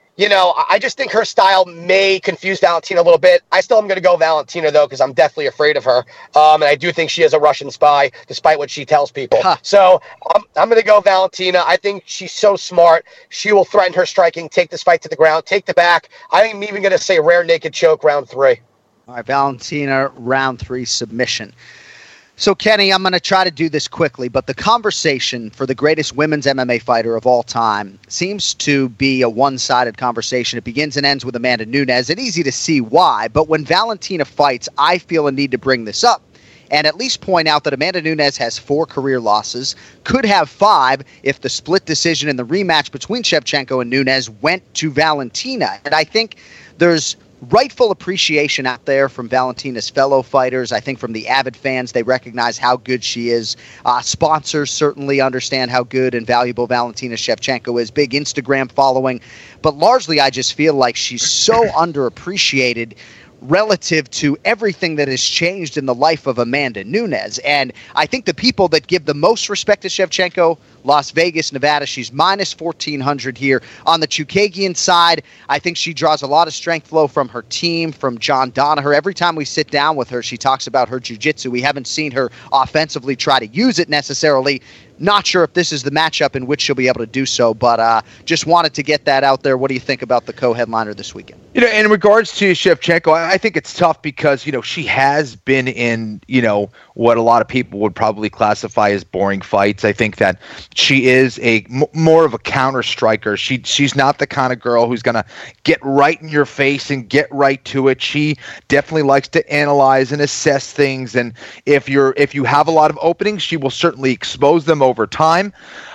I just think her style may confuse Valentina a little bit. I still am going to go Valentina, though, because I'm deathly afraid of her. And I do think she is a Russian spy, despite what she tells people. So I'm going to go Valentina. I think she's so smart. She will threaten her striking, take this fight to the ground, take the back. I'm even going to say rare naked choke round 3. All right, Valentina, round 3 submission. So, Kenny, I'm going to try to do this quickly, but the conversation for the greatest women's MMA fighter of all time seems to be a one-sided conversation. It begins and ends with Amanda Nunes, and easy to see why. But when Valentina fights, I feel a need to bring this up and at least point out that Amanda Nunes has 4 career losses, could have 5 if the split decision in the rematch between Shevchenko and Nunes went to Valentina. And I think there's rightful appreciation out there from Valentina's fellow fighters. I think from the avid fans, they recognize how good she is. Sponsors certainly understand how good and valuable Valentina Shevchenko is. Big Instagram following. But largely, I just feel like she's so underappreciated relative to everything that has changed in the life of Amanda Nunes. And I think the people that give the most respect to Shevchenko, Las Vegas, Nevada, she's minus 1,400 here. On the Chookagian side, I think she draws a lot of strength flow from her team, from John Danaher. Every time we sit down with her, she talks about her jiu-jitsu. We haven't seen her offensively try to use it necessarily. Not sure if this is the matchup in which she'll be able to do so, but just wanted to get that out there. What do you think about the co-headliner this weekend? In regards to Shevchenko, I think it's tough because, she has been in, what a lot of people would probably classify as boring fights. I think that she is more of a counter striker. She's not the kind of girl who's going to get right in your face and get right to it. She definitely likes to analyze and assess things. And if you have a lot of openings, she will certainly expose them over time.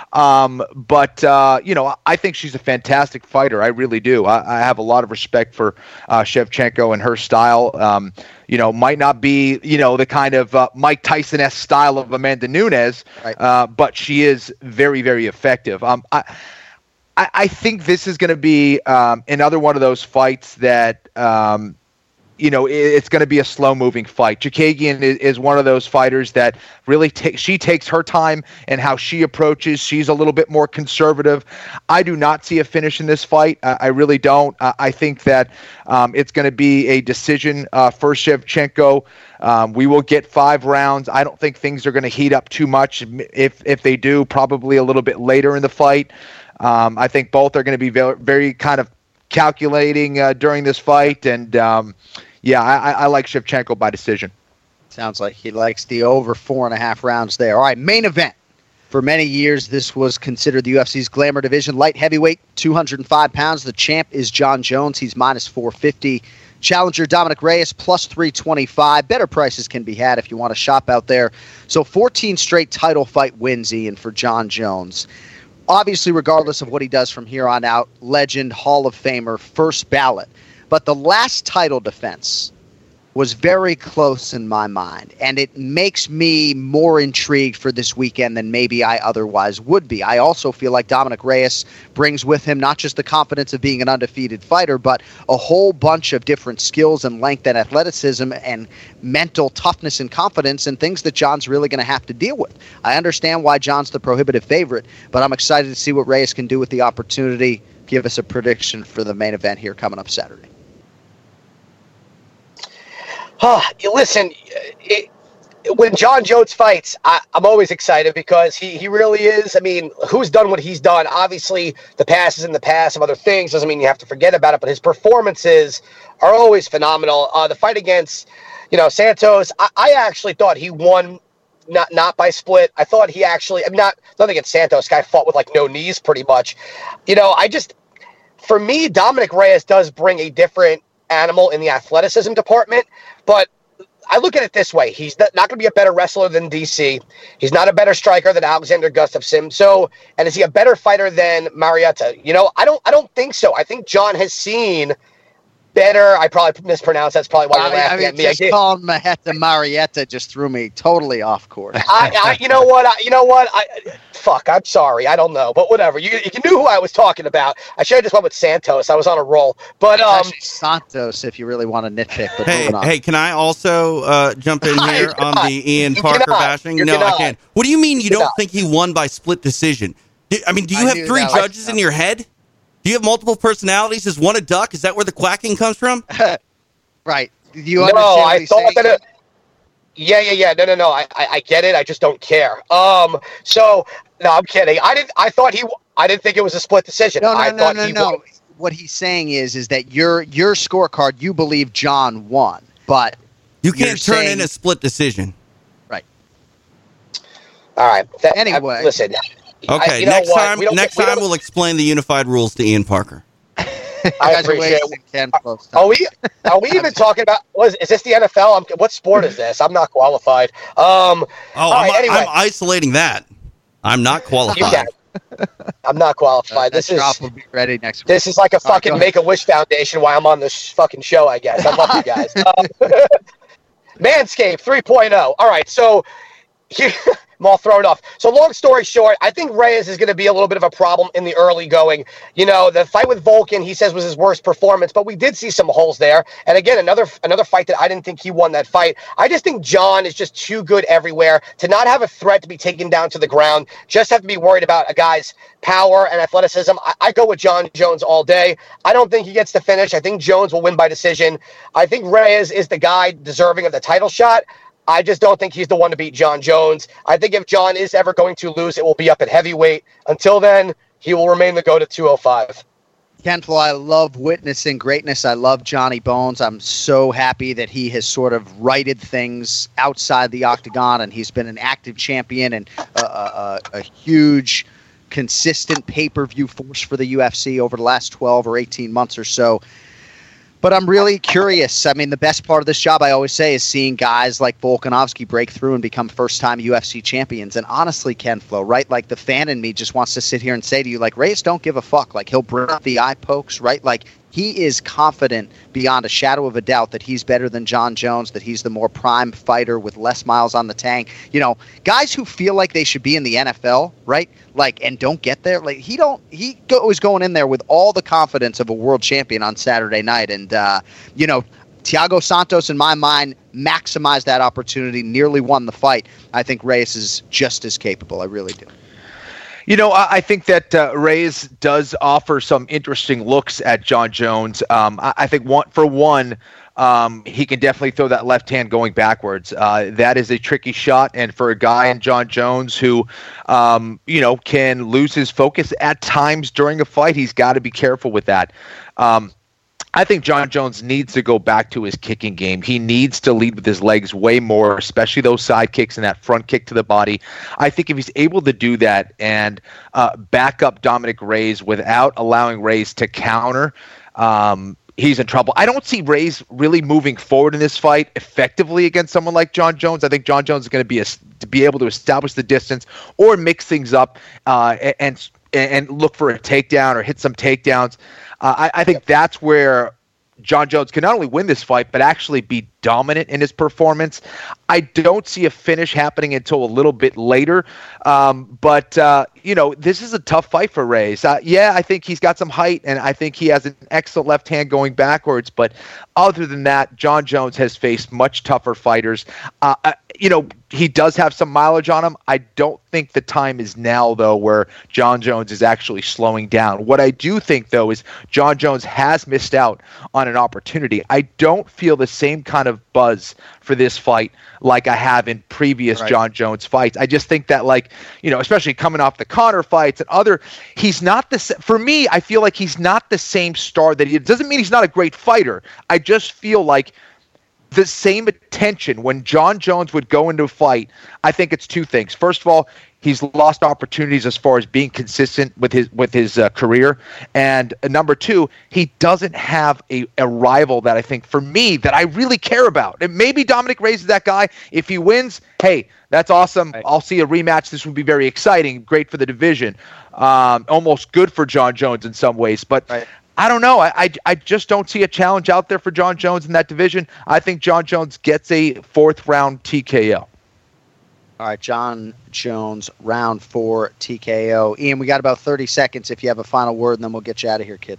But I think she's a fantastic fighter. I really do. I have a lot of respect for Shevchenko and her style. Might not be, the kind of Mike Tyson-esque style of Amanda Nunes, right. But she is very, very effective. I think this is going to be another one of those fights that it's going to be a slow-moving fight. Chookagian is one of those fighters that really she takes her time and how she approaches. She's a little bit more conservative. I do not see a finish in this fight. I really don't. I think that it's going to be a decision for Shevchenko. We will get 5 rounds. I don't think things are going to heat up too much. If they do, probably a little bit later in the fight. I think both are going to be very, very kind of calculating during this fight, and I like Shevchenko by decision. Sounds like he likes the over 4.5 rounds there. All right, main event. For many years, this was considered the UFC's glamour division. Light heavyweight, 205 pounds. The champ is John Jones. He's minus 450. Challenger Dominic Reyes, plus 325. Better prices can be had if you want to shop out there. So 14 straight title fight wins, Ian, for John Jones. Obviously, regardless of what he does from here on out, legend, Hall of Famer, first ballot. But the last title defense was very close in my mind, and it makes me more intrigued for this weekend than maybe I otherwise would be. I also feel like Dominic Reyes brings with him not just the confidence of being an undefeated fighter, but a whole bunch of different skills and length and athleticism and mental toughness and confidence and things that John's really going to have to deal with. I understand why John's the prohibitive favorite, but I'm excited to see what Reyes can do with the opportunity. Give us a prediction for the main event here coming up Saturday. Listen, when John Jones fights, I'm always excited because he really is. I mean, who's done what he's done? Obviously, the past is in the past of other things. Doesn't mean you have to forget about it, but his performances are always phenomenal. The fight against, Santos, I actually thought he won not by split. I thought he actually, nothing against Santos. Guy fought with like no knees pretty much. For me, Dominic Reyes does bring a different animal in the athleticism department, but I look at it this way. He's not going to be a better wrestler than DC. He's not a better striker than Alexander Gustafsson. And is he a better fighter than Marietta? I don't think so. I think John has seen better. I probably mispronounced. That's probably why you're laughing at me. Just calling Marietta just threw me totally off course. You know what? I'm sorry. I don't know, but whatever. You knew who I was talking about. I should have just went with Santos. I was on a roll. But it's actually Santos, if you really want to nitpick. But hey, can I also jump in here on the Ian Parker bashing? No, I can't. What do you mean you don't think he won by split decision? Do you have 3 judges in your head? Do you have multiple personalities? Is one a duck? Is that where the quacking comes from? Right. Do you understand what he's saying? Yeah. No. I get it. I just don't care. No, I'm kidding. I didn't think it was a split decision. No. What he's saying is that your scorecard, you believe John won, but you can't turn in a split decision. Right. All right. Anyway, listen. Okay, next time we'll explain the unified rules to Ian Parker. I appreciate it. Are we even talking about? Is this the NFL? What sport is this? I'm not qualified. I'm isolating that. I'm not qualified. I'm not qualified. This will be ready next week. This is like a fucking Make-A-Wish Foundation while I'm on this fucking show, I guess. I love you guys. Manscaped 3.0. All right, so I'm all thrown off. So long story short, I think Reyes is going to be a little bit of a problem in the early going. The fight with Volkan, he says, was his worst performance, but we did see some holes there. And again, another fight that I didn't think he won that fight. I just think John is just too good everywhere to not have a threat to be taken down to the ground. Just have to be worried about a guy's power and athleticism. I go with John Jones all day. I don't think he gets the finish. I think Jones will win by decision. I think Reyes is the guy deserving of the title shot. I just don't think he's the one to beat John Jones. I think if John is ever going to lose, it will be up at heavyweight. Until then, he will remain the GOAT at 205. Ken Flo, I love witnessing greatness. I love Johnny Bones. I'm so happy that he has sort of righted things outside the octagon, and he's been an active champion and a huge, consistent pay-per-view force for the UFC over the last 12 or 18 months or so. But I'm really curious. I mean, the best part of this job, I always say, is seeing guys like Volkanovski break through and become first-time UFC champions. And honestly, Ken Flo, right, like the fan in me just wants to sit here and say to you, like, Reyes don't give a fuck. Like, he'll bring up the eye pokes, right? Like, he is confident beyond a shadow of a doubt that he's better than John Jones, that he's the more prime fighter with less miles on the tank. You know, guys who feel like they should be in the NFL, right? Like, and don't get there. Like, he was going in there with all the confidence of a world champion on Saturday night. And, you know, Thiago Santos, in my mind, maximized that opportunity, nearly won the fight. I think Reyes is just as capable. I really do. You know, I think that Reyes does offer some interesting looks at John Jones. I think he can definitely throw that left hand going backwards. That is a tricky shot, and for a guy in John Jones who, can lose his focus at times during a fight, he's got to be careful with that. I think John Jones needs to go back to his kicking game. He needs to lead with his legs way more, especially those side kicks and that front kick to the body. I think if he's able to do that and back up Dominic Reyes without allowing Reyes to counter, he's in trouble. I don't see Reyes really moving forward in this fight effectively against someone like John Jones. I think John Jones is going to be able to establish the distance or mix things up and look for a takedown or hit some takedowns. I think that's where John Jones can not only win this fight, but actually be dominant in his performance. I don't see a finish happening until a little bit later. But this is a tough fight for Reyes. I think he's got some height, and I think he has an excellent left hand going backwards. But other than that, John Jones has faced much tougher fighters. He does have some mileage on him. I don't think the time is now, though, where John Jones is actually slowing down. What I do think, though, is John Jones has missed out on an opportunity. I don't feel the same kind of buzz for this fight like I have in previous John Jones fights. I just think that, especially coming off the Conor fights and he's not for me, I feel like he's not the same star that he is. Doesn't mean he's not a great fighter. I just feel like the same attention when John Jones would go into a fight. I think it's two things. First of all, he's lost opportunities as far as being consistent with his career, and number two, he doesn't have a rival that I think, for me, that I really care about. And maybe Dominic Reyes is that guy. If he wins, hey, that's awesome. Right. I'll see a rematch. This would be very exciting, great for the division, almost good for John Jones in some ways, but. Right. I don't know. I just don't see a challenge out there for John Jones in that division. I think John Jones gets a 4th round TKO. All right, John Jones, round 4 TKO. Ian, we got about 30 seconds if you have a final word, and then we'll get you out of here, kid.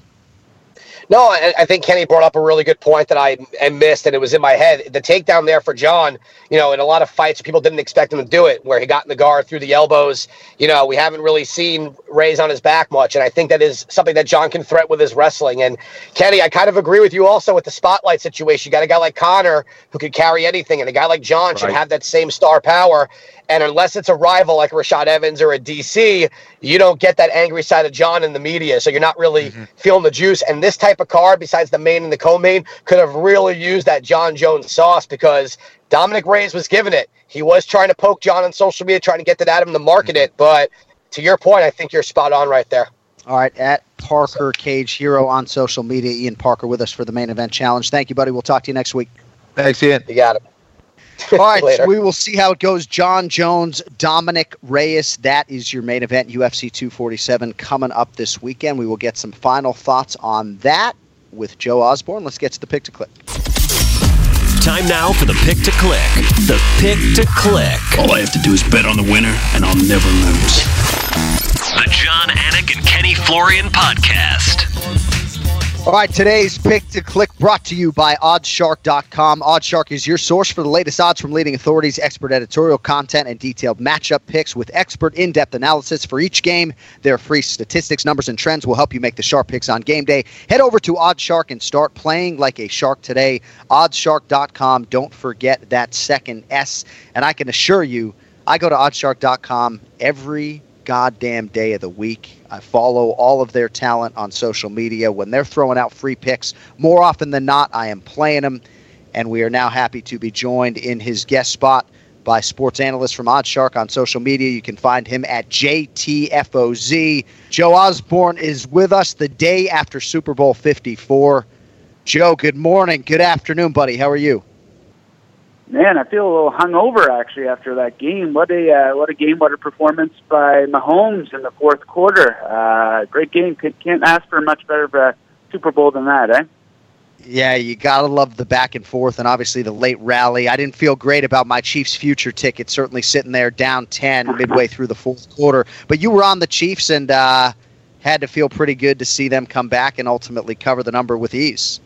No, I think Kenny brought up a really good point that I missed, and it was in my head. The takedown there for John, in a lot of fights, people didn't expect him to do it, where he got in the guard through the elbows. We haven't really seen Reyes on his back much, and I think that is something that John can threat with his wrestling. And Kenny, I kind of agree with you also with the spotlight situation. You got a guy like Conor who could carry anything, and a guy like John should have that same star power. And unless it's a rival like Rashad Evans or a DC, you don't get that angry side of John in the media. So you're not really feeling the juice. And this type of card, besides the main and the co-main, could have really used that John Jones sauce, because Dominic Reyes was giving it. He was trying to poke John on social media, trying to get that at him to market it. But to your point, I think you're spot on right there. All right, at Parker Cage Hero on social media, Ian Parker with us for the Main Event Challenge. Thank you, buddy. We'll talk to you next week. Thanks, Ian. You got it. All right, so we will see how it goes. John Jones, Dominic Reyes. That is your main event, UFC 247, coming up this weekend. We will get some final thoughts on that with Joe Osborne. Let's get to the pick to click. Time now for the pick to click. The pick to click. All I have to do is bet on the winner, and I'll never lose. The John Anik and Kenny Florian podcast. All right, today's Pick to Click brought to you by OddsShark.com. OddsShark is your source for the latest odds from leading authorities, expert editorial content, and detailed matchup picks with expert in-depth analysis for each game. Their free statistics, numbers, and trends will help you make the sharp picks on game day. Head over to OddsShark and start playing like a shark today. OddsShark.com. Don't forget that second S. And I can assure you, I go to OddsShark.com every goddamn day of the week. I follow all of their talent on social media. When they're throwing out free picks, more often than not, I am playing them. And we are now happy to be joined in his guest spot by sports analyst from OddsShark on social media. You can find him at JTFOZ. Joe Osborne is with us the day after Super Bowl 54. Joe, good morning. Good afternoon, buddy. How are you? Man, I feel a little hungover actually after that game. What a game! What a performance by Mahomes in the fourth quarter. Great game. Can't ask for much better of a Super Bowl than that, eh? Yeah, you gotta love the back and forth, and obviously the late rally. I didn't feel great about my Chiefs future ticket, certainly sitting there down 10 midway through the fourth quarter. But you were on the Chiefs, and had to feel pretty good to see them come back and ultimately cover the number with ease.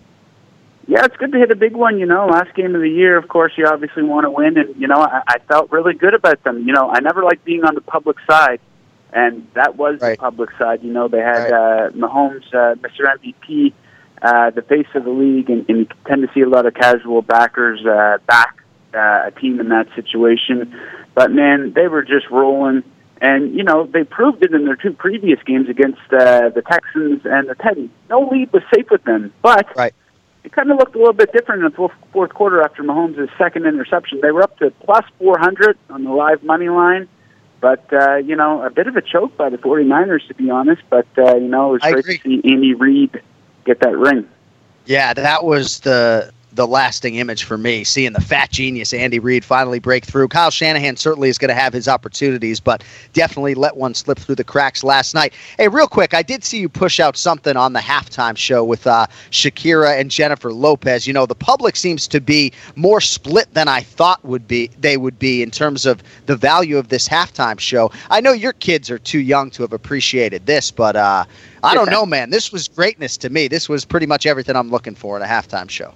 Yeah, it's good to hit a big one, last game of the year. Of course, you obviously want to win, and, I felt really good about them. I never liked being on the public side, and that was the public side. They had Mahomes, Mr. MVP, the face of the league, and you tend to see a lot of casual backers back a team in that situation. But, man, they were just rolling. And, they proved it in their two previous games against the Texans and the Titans. No lead was safe with them, but it kind of looked a little bit different in the fourth quarter after Mahomes' second interception. They were up to plus 400 on the live money line, but, a bit of a choke by the 49ers, to be honest. But, it was great to see Andy Reid get that ring. Yeah, that was the lasting image for me, seeing the fat genius Andy Reid finally break through. Kyle Shanahan certainly is going to have his opportunities, but definitely let one slip through the cracks last night. Hey, real quick, I did see you push out something on the halftime show with Shakira and Jennifer Lopez. The public seems to be more split than I thought they would be in terms of the value of this halftime show. I know your kids are too young to have appreciated this, but I don't know, man. This was greatness to me. This was pretty much everything I'm looking for in a halftime show.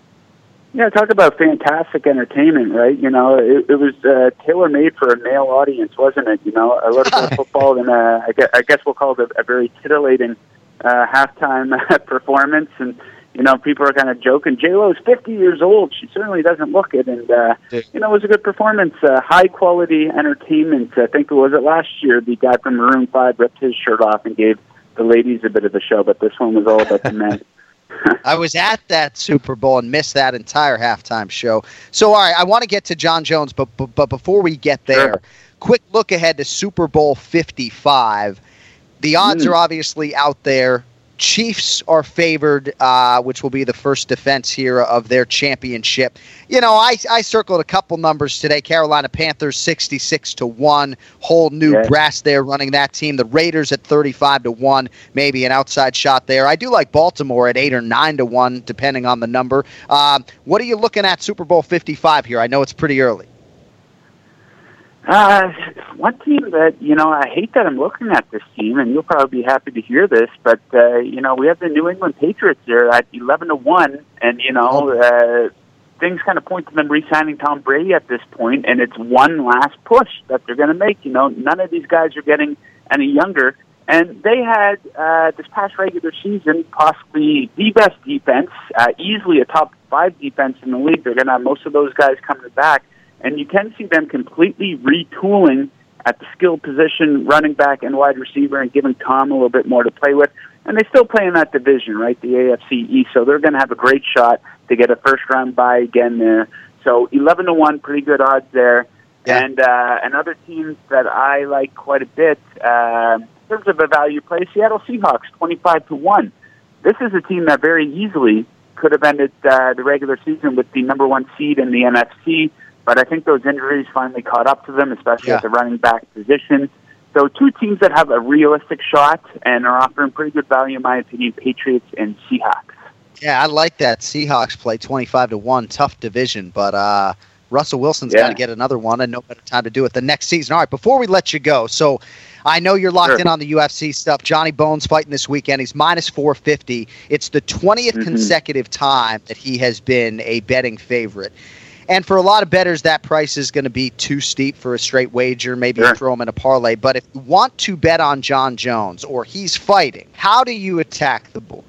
Yeah, talk about fantastic entertainment, right? It was tailor-made for a male audience, wasn't it? A little bit of football, and I guess we'll call it a very titillating halftime performance. And, people are kind of joking. J-Lo's 50 years old. She certainly doesn't look it. And, it was a good performance, high-quality entertainment. I think it was last year the guy from Maroon 5 ripped his shirt off and gave the ladies a bit of a show, but this one was all about the men. I was at that Super Bowl and missed that entire halftime show. So, all right, I want to get to John Jones, but before we get there, quick look ahead to Super Bowl 55. The odds are obviously out there. Chiefs are favored, which will be the first defense here of their championship. I circled a couple numbers today. Carolina Panthers 66-1, whole new brass there running that team. The Raiders at 35-1, maybe an outside shot there. I do like Baltimore at 8 or 9-1, depending on the number. What are you looking at Super Bowl 55 here? I know it's pretty early. One team that, I hate that I'm looking at this team, and you'll probably be happy to hear this, but, we have the New England Patriots there at 11-1, and, things kind of point to them re-signing Tom Brady at this point, and it's one last push that they're going to make. None of these guys are getting any younger, and they had, this past regular season, possibly the best defense, easily a top 5 defense in the league. They're going to have most of those guys coming back. And you can see them completely retooling at the skill position, running back and wide receiver, and giving Tom a little bit more to play with. And they still play in that division, right, the AFC East. So they're going to have a great shot to get a first-round bye again there. So 11-1, pretty good odds there. Yeah. And another team that I like quite a bit, in terms of a value play, Seattle Seahawks, 25-1. This is a team that very easily could have ended the regular season with the number 1 seed in the NFC. But I think those injuries finally caught up to them, especially at the running back position. So two teams that have a realistic shot and are offering pretty good value, in my opinion, Patriots and Seahawks. Yeah, I like that Seahawks play 25-1. Tough division, but Russell Wilson's got to get another one, and no better time to do it than next season. All right, before we let you go, so I know you're locked in on the UFC stuff. Johnny Bones fighting this weekend. He's minus 450. It's the 20th consecutive time that he has been a betting favorite. And for a lot of bettors, that price is going to be too steep for a straight wager. Maybe you throw him in a parlay. But if you want to bet on Jon Jones or he's fighting, how do you attack the board?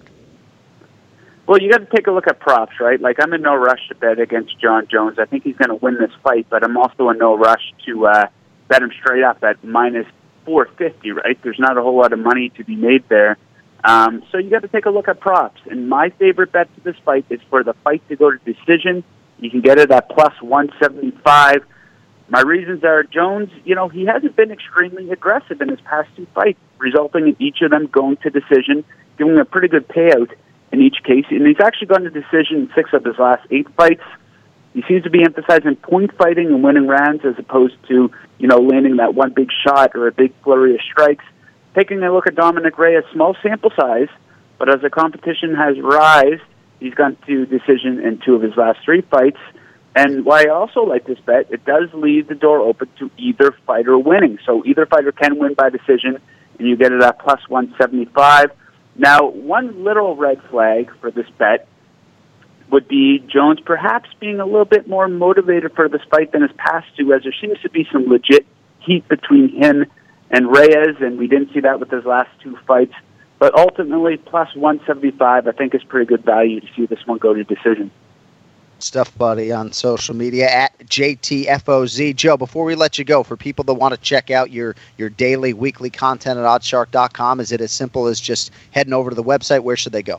Well, you got to take a look at props, right? Like, I'm in no rush to bet against Jon Jones. I think he's going to win this fight, but I'm also in no rush to bet him straight up at minus 450, right? There's not a whole lot of money to be made there. So you got to take a look at props. And my favorite bet to this fight is for the fight to go to decision. You can get it at plus 175. My reasons are Jones, he hasn't been extremely aggressive in his past two fights, resulting in each of them going to decision, giving a pretty good payout in each case. And he's actually gone to decision in 6 of his last 8 fights. He seems to be emphasizing point fighting and winning rounds as opposed to, landing that one big shot or a big flurry of strikes. Taking a look at Dominic Reyes, small sample size, but as the competition has risen, he's gone to decision in 2 of his last 3 fights. And why I also like this bet, it does leave the door open to either fighter winning. So either fighter can win by decision, and you get it at plus 175. Now, one little red flag for this bet would be Jones perhaps being a little bit more motivated for this fight than his past 2, as there seems to be some legit heat between him and Reyes, and we didn't see that with his last 2 fights. But ultimately, plus 175, I think is pretty good value to see this one go to decision. Stuff buddy on social media at JTFOZ. Joe, before we let you go, for people that want to check out your daily, weekly content at oddshark.com, is it as simple as just heading over to the website? Where should they go?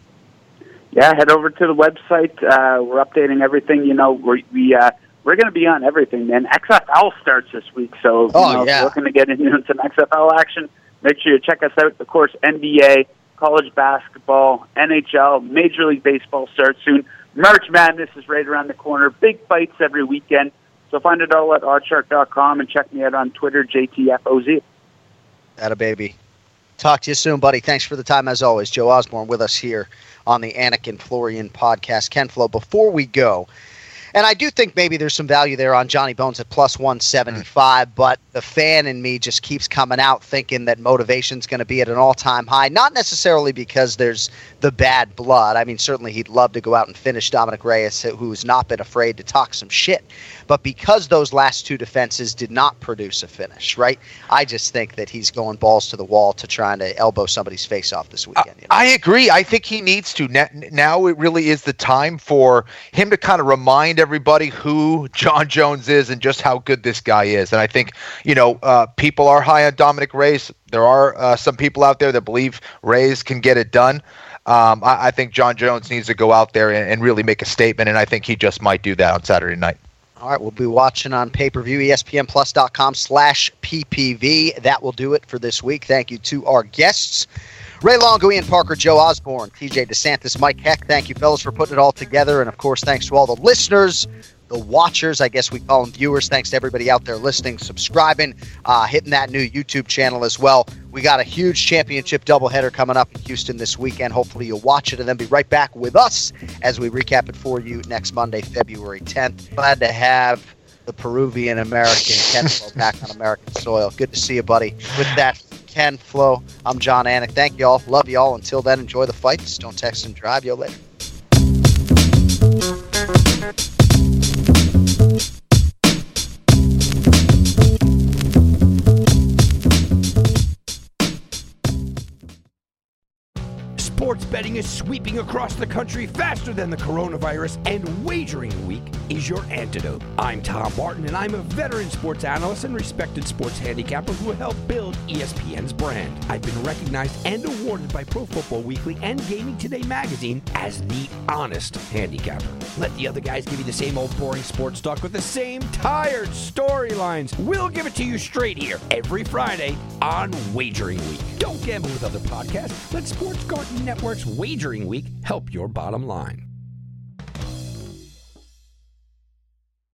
Yeah, head over to the website. We're updating everything. We're going to be on everything, man. XFL starts this week, so if you're looking to get into some XFL action, make sure you check us out. Of course, NBA, college basketball, NHL, Major League Baseball starts soon. March Madness is right around the corner. Big fights every weekend. So find it all at oddshark.com and check me out on Twitter, JTFOZ. Atta baby. Talk to you soon, buddy. Thanks for the time, as always. Joe Osborne with us here on the Anik and Florian podcast. Ken Flo, before we go, and I do think maybe there's some value there on Johnny Bones at plus 175, but the fan in me just keeps coming out thinking that motivation's going to be at an all-time high, not necessarily because there's the bad blood. I mean, certainly he'd love to go out and finish Dominic Reyes, who's not been afraid to talk some shit, but because those last 2 defenses did not produce a finish, right? I just think that he's going balls to the wall to trying to elbow somebody's face off this weekend. I agree. I think he needs to. Now it really is the time for him to kind of remind everybody who Jon Jones is and just how good this guy is. And I think, people are high on Dominic Reyes. There are some people out there that believe Reyes can get it done. I think Jon Jones needs to go out there and really make a statement, and I think he just might do that on Saturday night. All right, we'll be watching on pay-per-view, ESPNplus.com/PPV. That will do it for this week. Thank you to our guests, Ray Longo, Ian Parker, Joe Osborne, TJ DeSantis, Mike Heck. Thank you, fellas, for putting it all together. And, of course, thanks to all the listeners, the watchers, I guess we call them viewers. Thanks to everybody out there listening, subscribing, hitting that new YouTube channel as well. We got a huge championship doubleheader coming up in Houston this weekend. Hopefully you'll watch it and then be right back with us as we recap it for you next Monday, February 10th. Glad to have the Peruvian American Ken Flo back on American soil. Good to see you, buddy. With that, Ken Flo, I'm John Anik. Thank you all. Love you all. Until then, enjoy the fights. Don't text and drive. Yo, later. Sports betting is sweeping across the country faster than the coronavirus, and Wagering Week is your antidote. I'm Tom Martin, and I'm a veteran sports analyst and respected sports handicapper who helped build ESPN's brand. I've been recognized and awarded by Pro Football Weekly and Gaming Today magazine as the honest handicapper. Let the other guys give you the same old boring sports talk with the same tired storylines. We'll give it to you straight here every Friday on Wagering Week. Don't gamble with other podcasts. Let Sports Garden Network's Wagering Week help your bottom line.